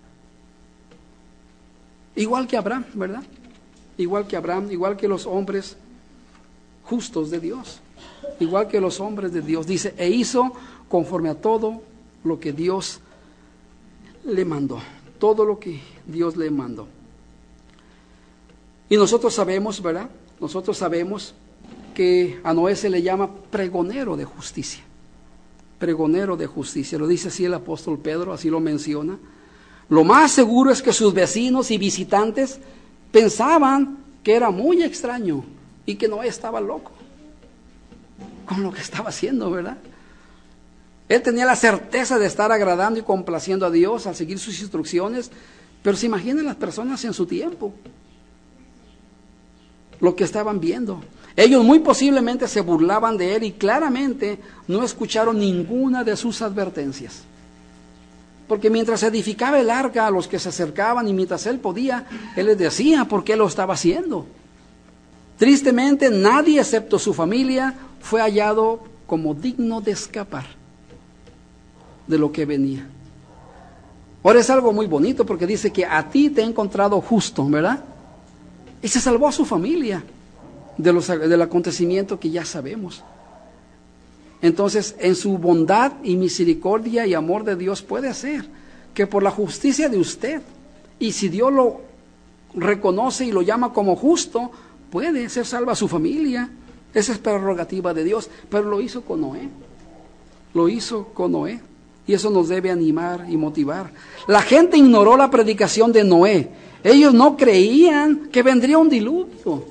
Igual que Abraham, ¿verdad? Igual que Abraham, igual que los hombres justos de Dios. Igual que los hombres de Dios. Dice, e hizo conforme a todo lo que Dios le mandó. Todo lo que Dios le mandó. Y nosotros sabemos, ¿verdad? Nosotros sabemos que a Noé se le llama pregonero de justicia. Pregonero de justicia. Lo dice así el apóstol Pedro, así lo menciona. Lo más seguro es que sus vecinos y visitantes pensaban que era muy extraño y que Noé estaba loco con lo que estaba haciendo, ¿verdad? Él tenía la certeza de estar agradando y complaciendo a Dios al seguir sus instrucciones, pero se imaginan las personas en su tiempo, lo que estaban viendo. Ellos muy posiblemente se burlaban de él y claramente no escucharon ninguna de sus advertencias. Porque mientras edificaba el arca a los que se acercaban y mientras él podía, él les decía por qué lo estaba haciendo. Tristemente, nadie excepto su familia fue hallado como digno de escapar de lo que venía. Ahora es algo muy bonito porque dice que a ti te he encontrado justo, ¿verdad? Y se salvó a su familia del acontecimiento que ya sabemos. Entonces, en su bondad y misericordia y amor de Dios puede hacer que por la justicia de usted, y si Dios lo reconoce y lo llama como justo, puede ser salva a su familia. Esa es prerrogativa de Dios, pero lo hizo con Noé. Lo hizo con Noé. Y eso nos debe animar y motivar. La gente ignoró la predicación de Noé. Ellos no creían que vendría un diluvio.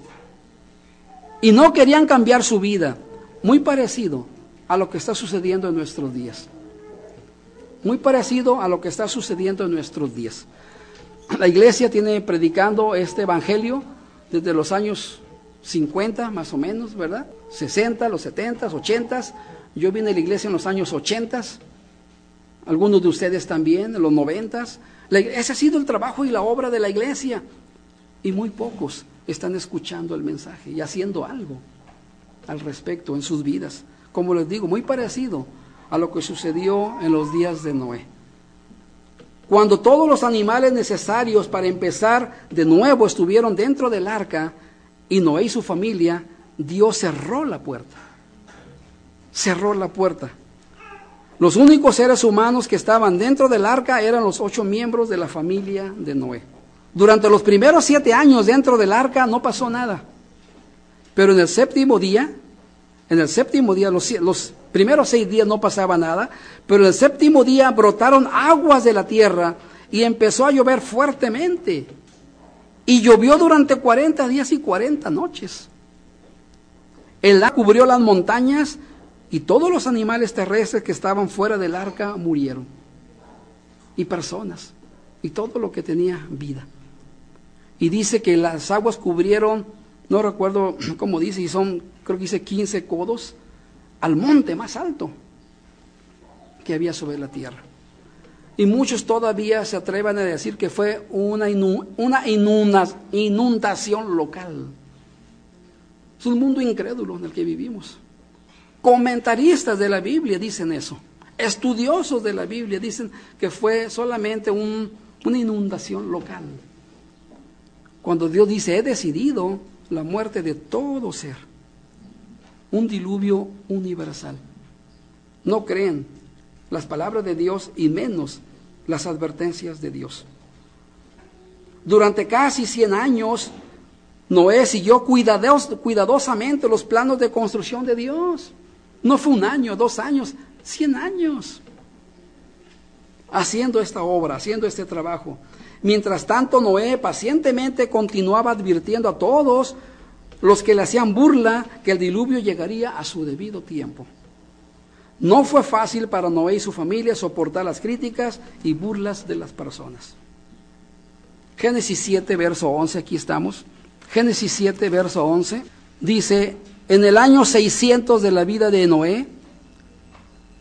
Y no querían cambiar su vida. Muy parecido a lo que está sucediendo en nuestros días. Muy parecido a lo que está sucediendo en nuestros días. La iglesia tiene predicando este evangelio desde los años 50 más o menos, ¿verdad? 60, los 70, 80. Yo vine a la iglesia en los años 80. Algunos de ustedes también, en los 90. Ese ha sido el trabajo y la obra de la iglesia. Y muy pocos están escuchando el mensaje y haciendo algo al respecto en sus vidas. Como les digo, muy parecido a lo que sucedió en los días de Noé. Cuando todos los animales necesarios para empezar de nuevo estuvieron dentro del arca y Noé y su familia, Dios cerró la puerta. Cerró la puerta. Los únicos seres humanos que estaban dentro del arca eran los 8 miembros de la familia de Noé. Durante los primeros 7 años dentro del arca no pasó nada. Pero en el séptimo día, los primeros 6 días no pasaba nada, pero en el séptimo día brotaron aguas de la tierra y empezó a llover fuertemente. Y llovió durante 40 días y 40 noches. El agua cubrió las montañas y todos los animales terrestres que estaban fuera del arca murieron. Y personas, y todo lo que tenía vida. Y dice que las aguas cubrieron, no recuerdo cómo dice, y creo que dice 15 codos, al monte más alto que había sobre la tierra. Y muchos todavía se atreven a decir que fue una inundación local. Es un mundo incrédulo en el que vivimos. Comentaristas de la Biblia dicen eso. Estudiosos de la Biblia dicen que fue solamente una inundación local. Cuando Dios dice, he decidido la muerte de todo ser. Un diluvio universal. No creen las palabras de Dios y menos las advertencias de Dios. Durante casi 100 años, Noé siguió cuidadosamente los planos de construcción de Dios. No fue 1 año, 2 años, 100 años. Haciendo esta obra, haciendo este trabajo. Mientras tanto, Noé pacientemente continuaba advirtiendo a todos los que le hacían burla que el diluvio llegaría a su debido tiempo. No fue fácil para Noé y su familia soportar las críticas y burlas de las personas. Génesis 7, verso 11, aquí estamos. Génesis 7, verso 11, dice, en el año 600 de la vida de Noé,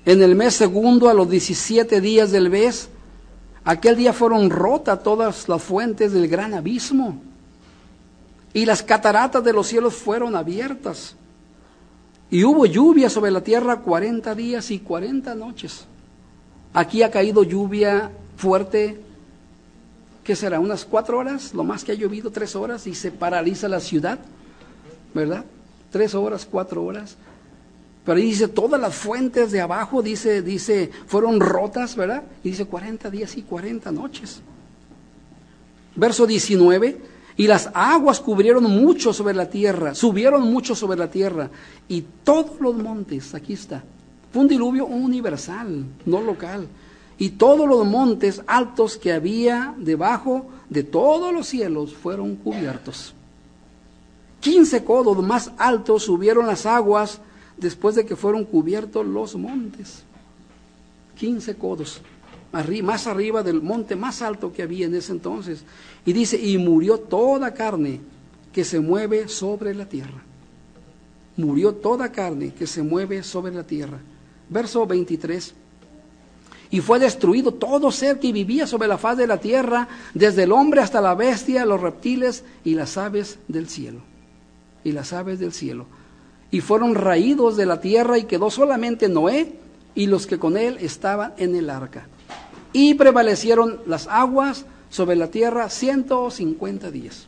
En el mes segundo, a los 17 días del mes, aquel día fueron rotas todas las fuentes del gran abismo, y las cataratas de los cielos fueron abiertas. Y hubo lluvia sobre la tierra 40 días y 40 noches. Aquí ha caído lluvia fuerte, ¿qué será? Unas 4 horas, lo más que ha llovido 3 horas, y se paraliza la ciudad, ¿verdad? 3 horas, 4 horas. Pero ahí dice, todas las fuentes de abajo, dice, fueron rotas, ¿verdad? Y dice 40 días y 40 noches. Verso 19, y las aguas cubrieron mucho sobre la tierra, subieron mucho sobre la tierra, y todos los montes, aquí está, fue un diluvio universal, no local, y todos los montes altos que había debajo de todos los cielos fueron cubiertos. 15 codos más altos subieron las aguas después de que fueron cubiertos los montes. 15 codos, más arriba del monte más alto que había en ese entonces. Y dice, y murió toda carne que se mueve sobre la tierra. Murió toda carne que se mueve sobre la tierra. Verso 23. Y fue destruido todo ser que vivía sobre la faz de la tierra, desde el hombre hasta la bestia, los reptiles y las aves del cielo. Y las aves del cielo. Y fueron raídos de la tierra, y quedó solamente Noé y los que con él estaban en el arca. Y prevalecieron las aguas sobre la tierra 150 días.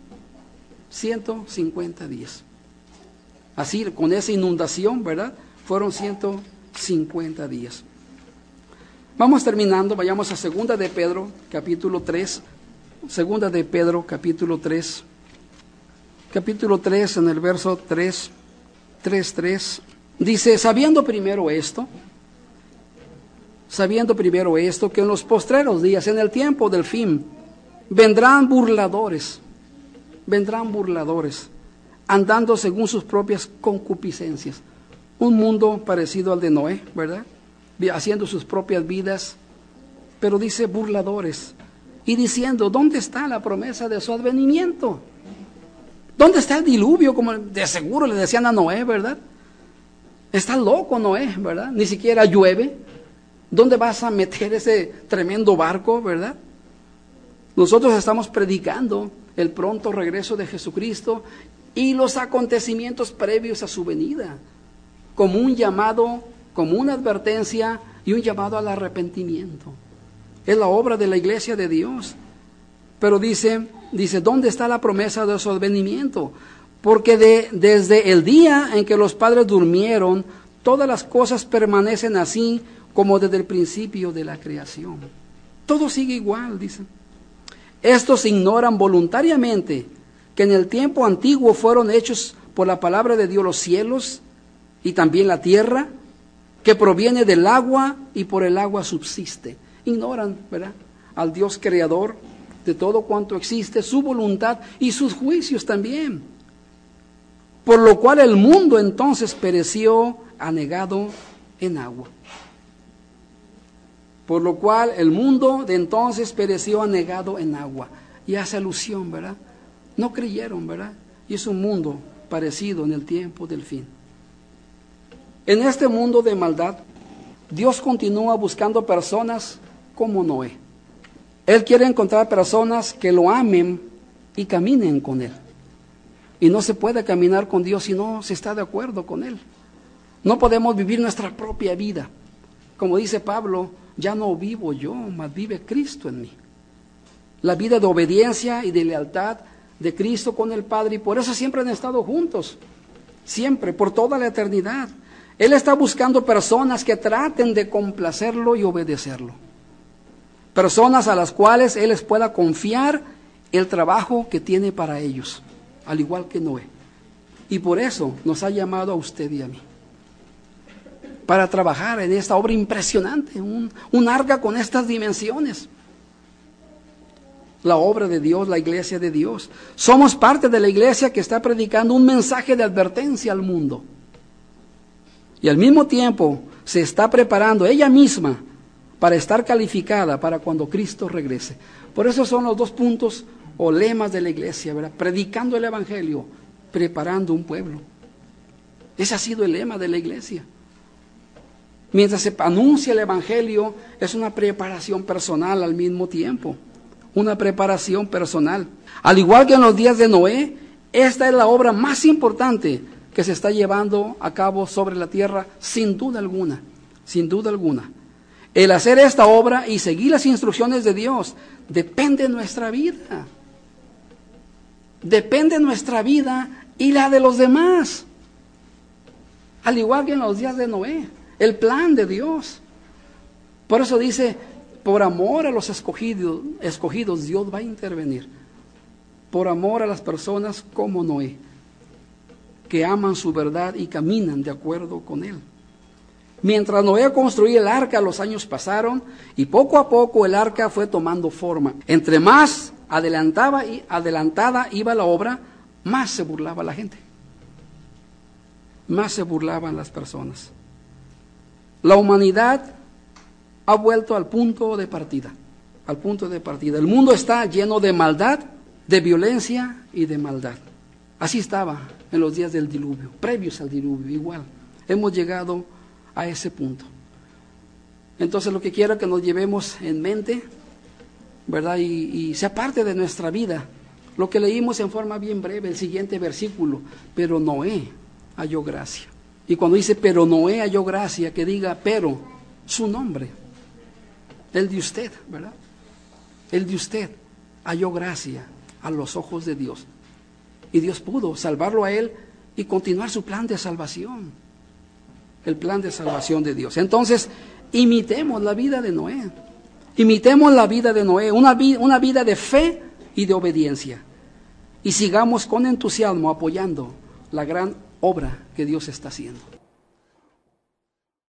150 días. Así, con esa inundación, ¿verdad? Fueron 150 días. Vamos terminando, vayamos a Segunda de Pedro, capítulo 3. Segunda de Pedro, capítulo 3. Capítulo 3, en el verso 3:3, dice, sabiendo primero esto, que en los postreros días, en el tiempo del fin, vendrán burladores, andando según sus propias concupiscencias. Un mundo parecido al de Noé, ¿verdad? Haciendo sus propias vidas, pero dice burladores, y diciendo, ¿dónde está la promesa de su advenimiento? ¿Dónde está el diluvio? Como de seguro le decían a Noé, ¿verdad? Está loco Noé, ¿verdad? Ni siquiera llueve. ¿Dónde vas a meter ese tremendo barco, verdad? Nosotros estamos predicando el pronto regreso de Jesucristo y los acontecimientos previos a su venida, como un llamado, como una advertencia y un llamado al arrepentimiento. Es la obra de la iglesia de Dios. Pero dice, ¿dónde está la promesa de su advenimiento? Porque desde el día en que los padres durmieron, todas las cosas permanecen así como desde el principio de la creación. Todo sigue igual, dicen. Estos ignoran voluntariamente que en el tiempo antiguo fueron hechos por la palabra de Dios los cielos y también la tierra, que proviene del agua y por el agua subsiste. Ignoran, ¿verdad?, al Dios creador de todo cuanto existe, su voluntad y sus juicios también. Por lo cual el mundo entonces pereció anegado en agua. Por lo cual el mundo de entonces pereció anegado en agua. Y hace alusión, ¿verdad? No creyeron, ¿verdad? Y es un mundo parecido en el tiempo del fin. En este mundo de maldad, Dios continúa buscando personas como Noé. Él quiere encontrar personas que lo amen y caminen con Él. Y no se puede caminar con Dios si no se está de acuerdo con Él. No podemos vivir nuestra propia vida. Como dice Pablo, ya no vivo yo, mas vive Cristo en mí. La vida de obediencia y de lealtad de Cristo con el Padre, y por eso siempre han estado juntos. Siempre, por toda la eternidad. Él está buscando personas que traten de complacerlo y obedecerlo. Personas a las cuales Él les pueda confiar el trabajo que tiene para ellos, al igual que Noé. Y por eso nos ha llamado a usted y a mí, para trabajar en esta obra impresionante, un arca con estas dimensiones. La obra de Dios, la iglesia de Dios. Somos parte de la iglesia que está predicando un mensaje de advertencia al mundo. Y al mismo tiempo se está preparando ella misma para estar calificada para cuando Cristo regrese. Por eso son los 2 puntos o lemas de la iglesia, ¿verdad? Predicando el evangelio, preparando un pueblo. Ese ha sido el lema de la iglesia. Mientras se anuncia el Evangelio, es una preparación personal al mismo tiempo. Una preparación personal. Al igual que en los días de Noé, esta es la obra más importante que se está llevando a cabo sobre la tierra, sin duda alguna. Sin duda alguna. El hacer esta obra y seguir las instrucciones de Dios depende de nuestra vida. Depende de nuestra vida y la de los demás. Al igual que en los días de Noé. El plan de Dios. Por eso dice, por amor a los escogidos, Dios va a intervenir. Por amor a las personas como Noé, que aman su verdad y caminan de acuerdo con Él. Mientras Noé construía el arca, los años pasaron y poco a poco el arca fue tomando forma. Entre más adelantada iba la obra, más se burlaba la gente. Más se burlaban las personas. La humanidad ha vuelto al punto de partida. Al punto de partida. El mundo está lleno de maldad, de violencia y de maldad. Así estaba en los días del diluvio, previos al diluvio, igual. Hemos llegado a ese punto. Entonces lo que quiero que nos llevemos en mente, ¿verdad? Y sea parte de nuestra vida. Lo que leímos en forma bien breve, el siguiente versículo. Pero Noé halló gracia. Y cuando dice, pero Noé halló gracia, que diga, pero, su nombre, el de usted, ¿verdad? El de usted halló gracia a los ojos de Dios. Y Dios pudo salvarlo a él y continuar su plan de salvación. El plan de salvación de Dios. Entonces, imitemos la vida de Noé. Imitemos la vida de Noé, una vida de fe y de obediencia. Y sigamos con entusiasmo apoyando la gran obra que Dios está haciendo.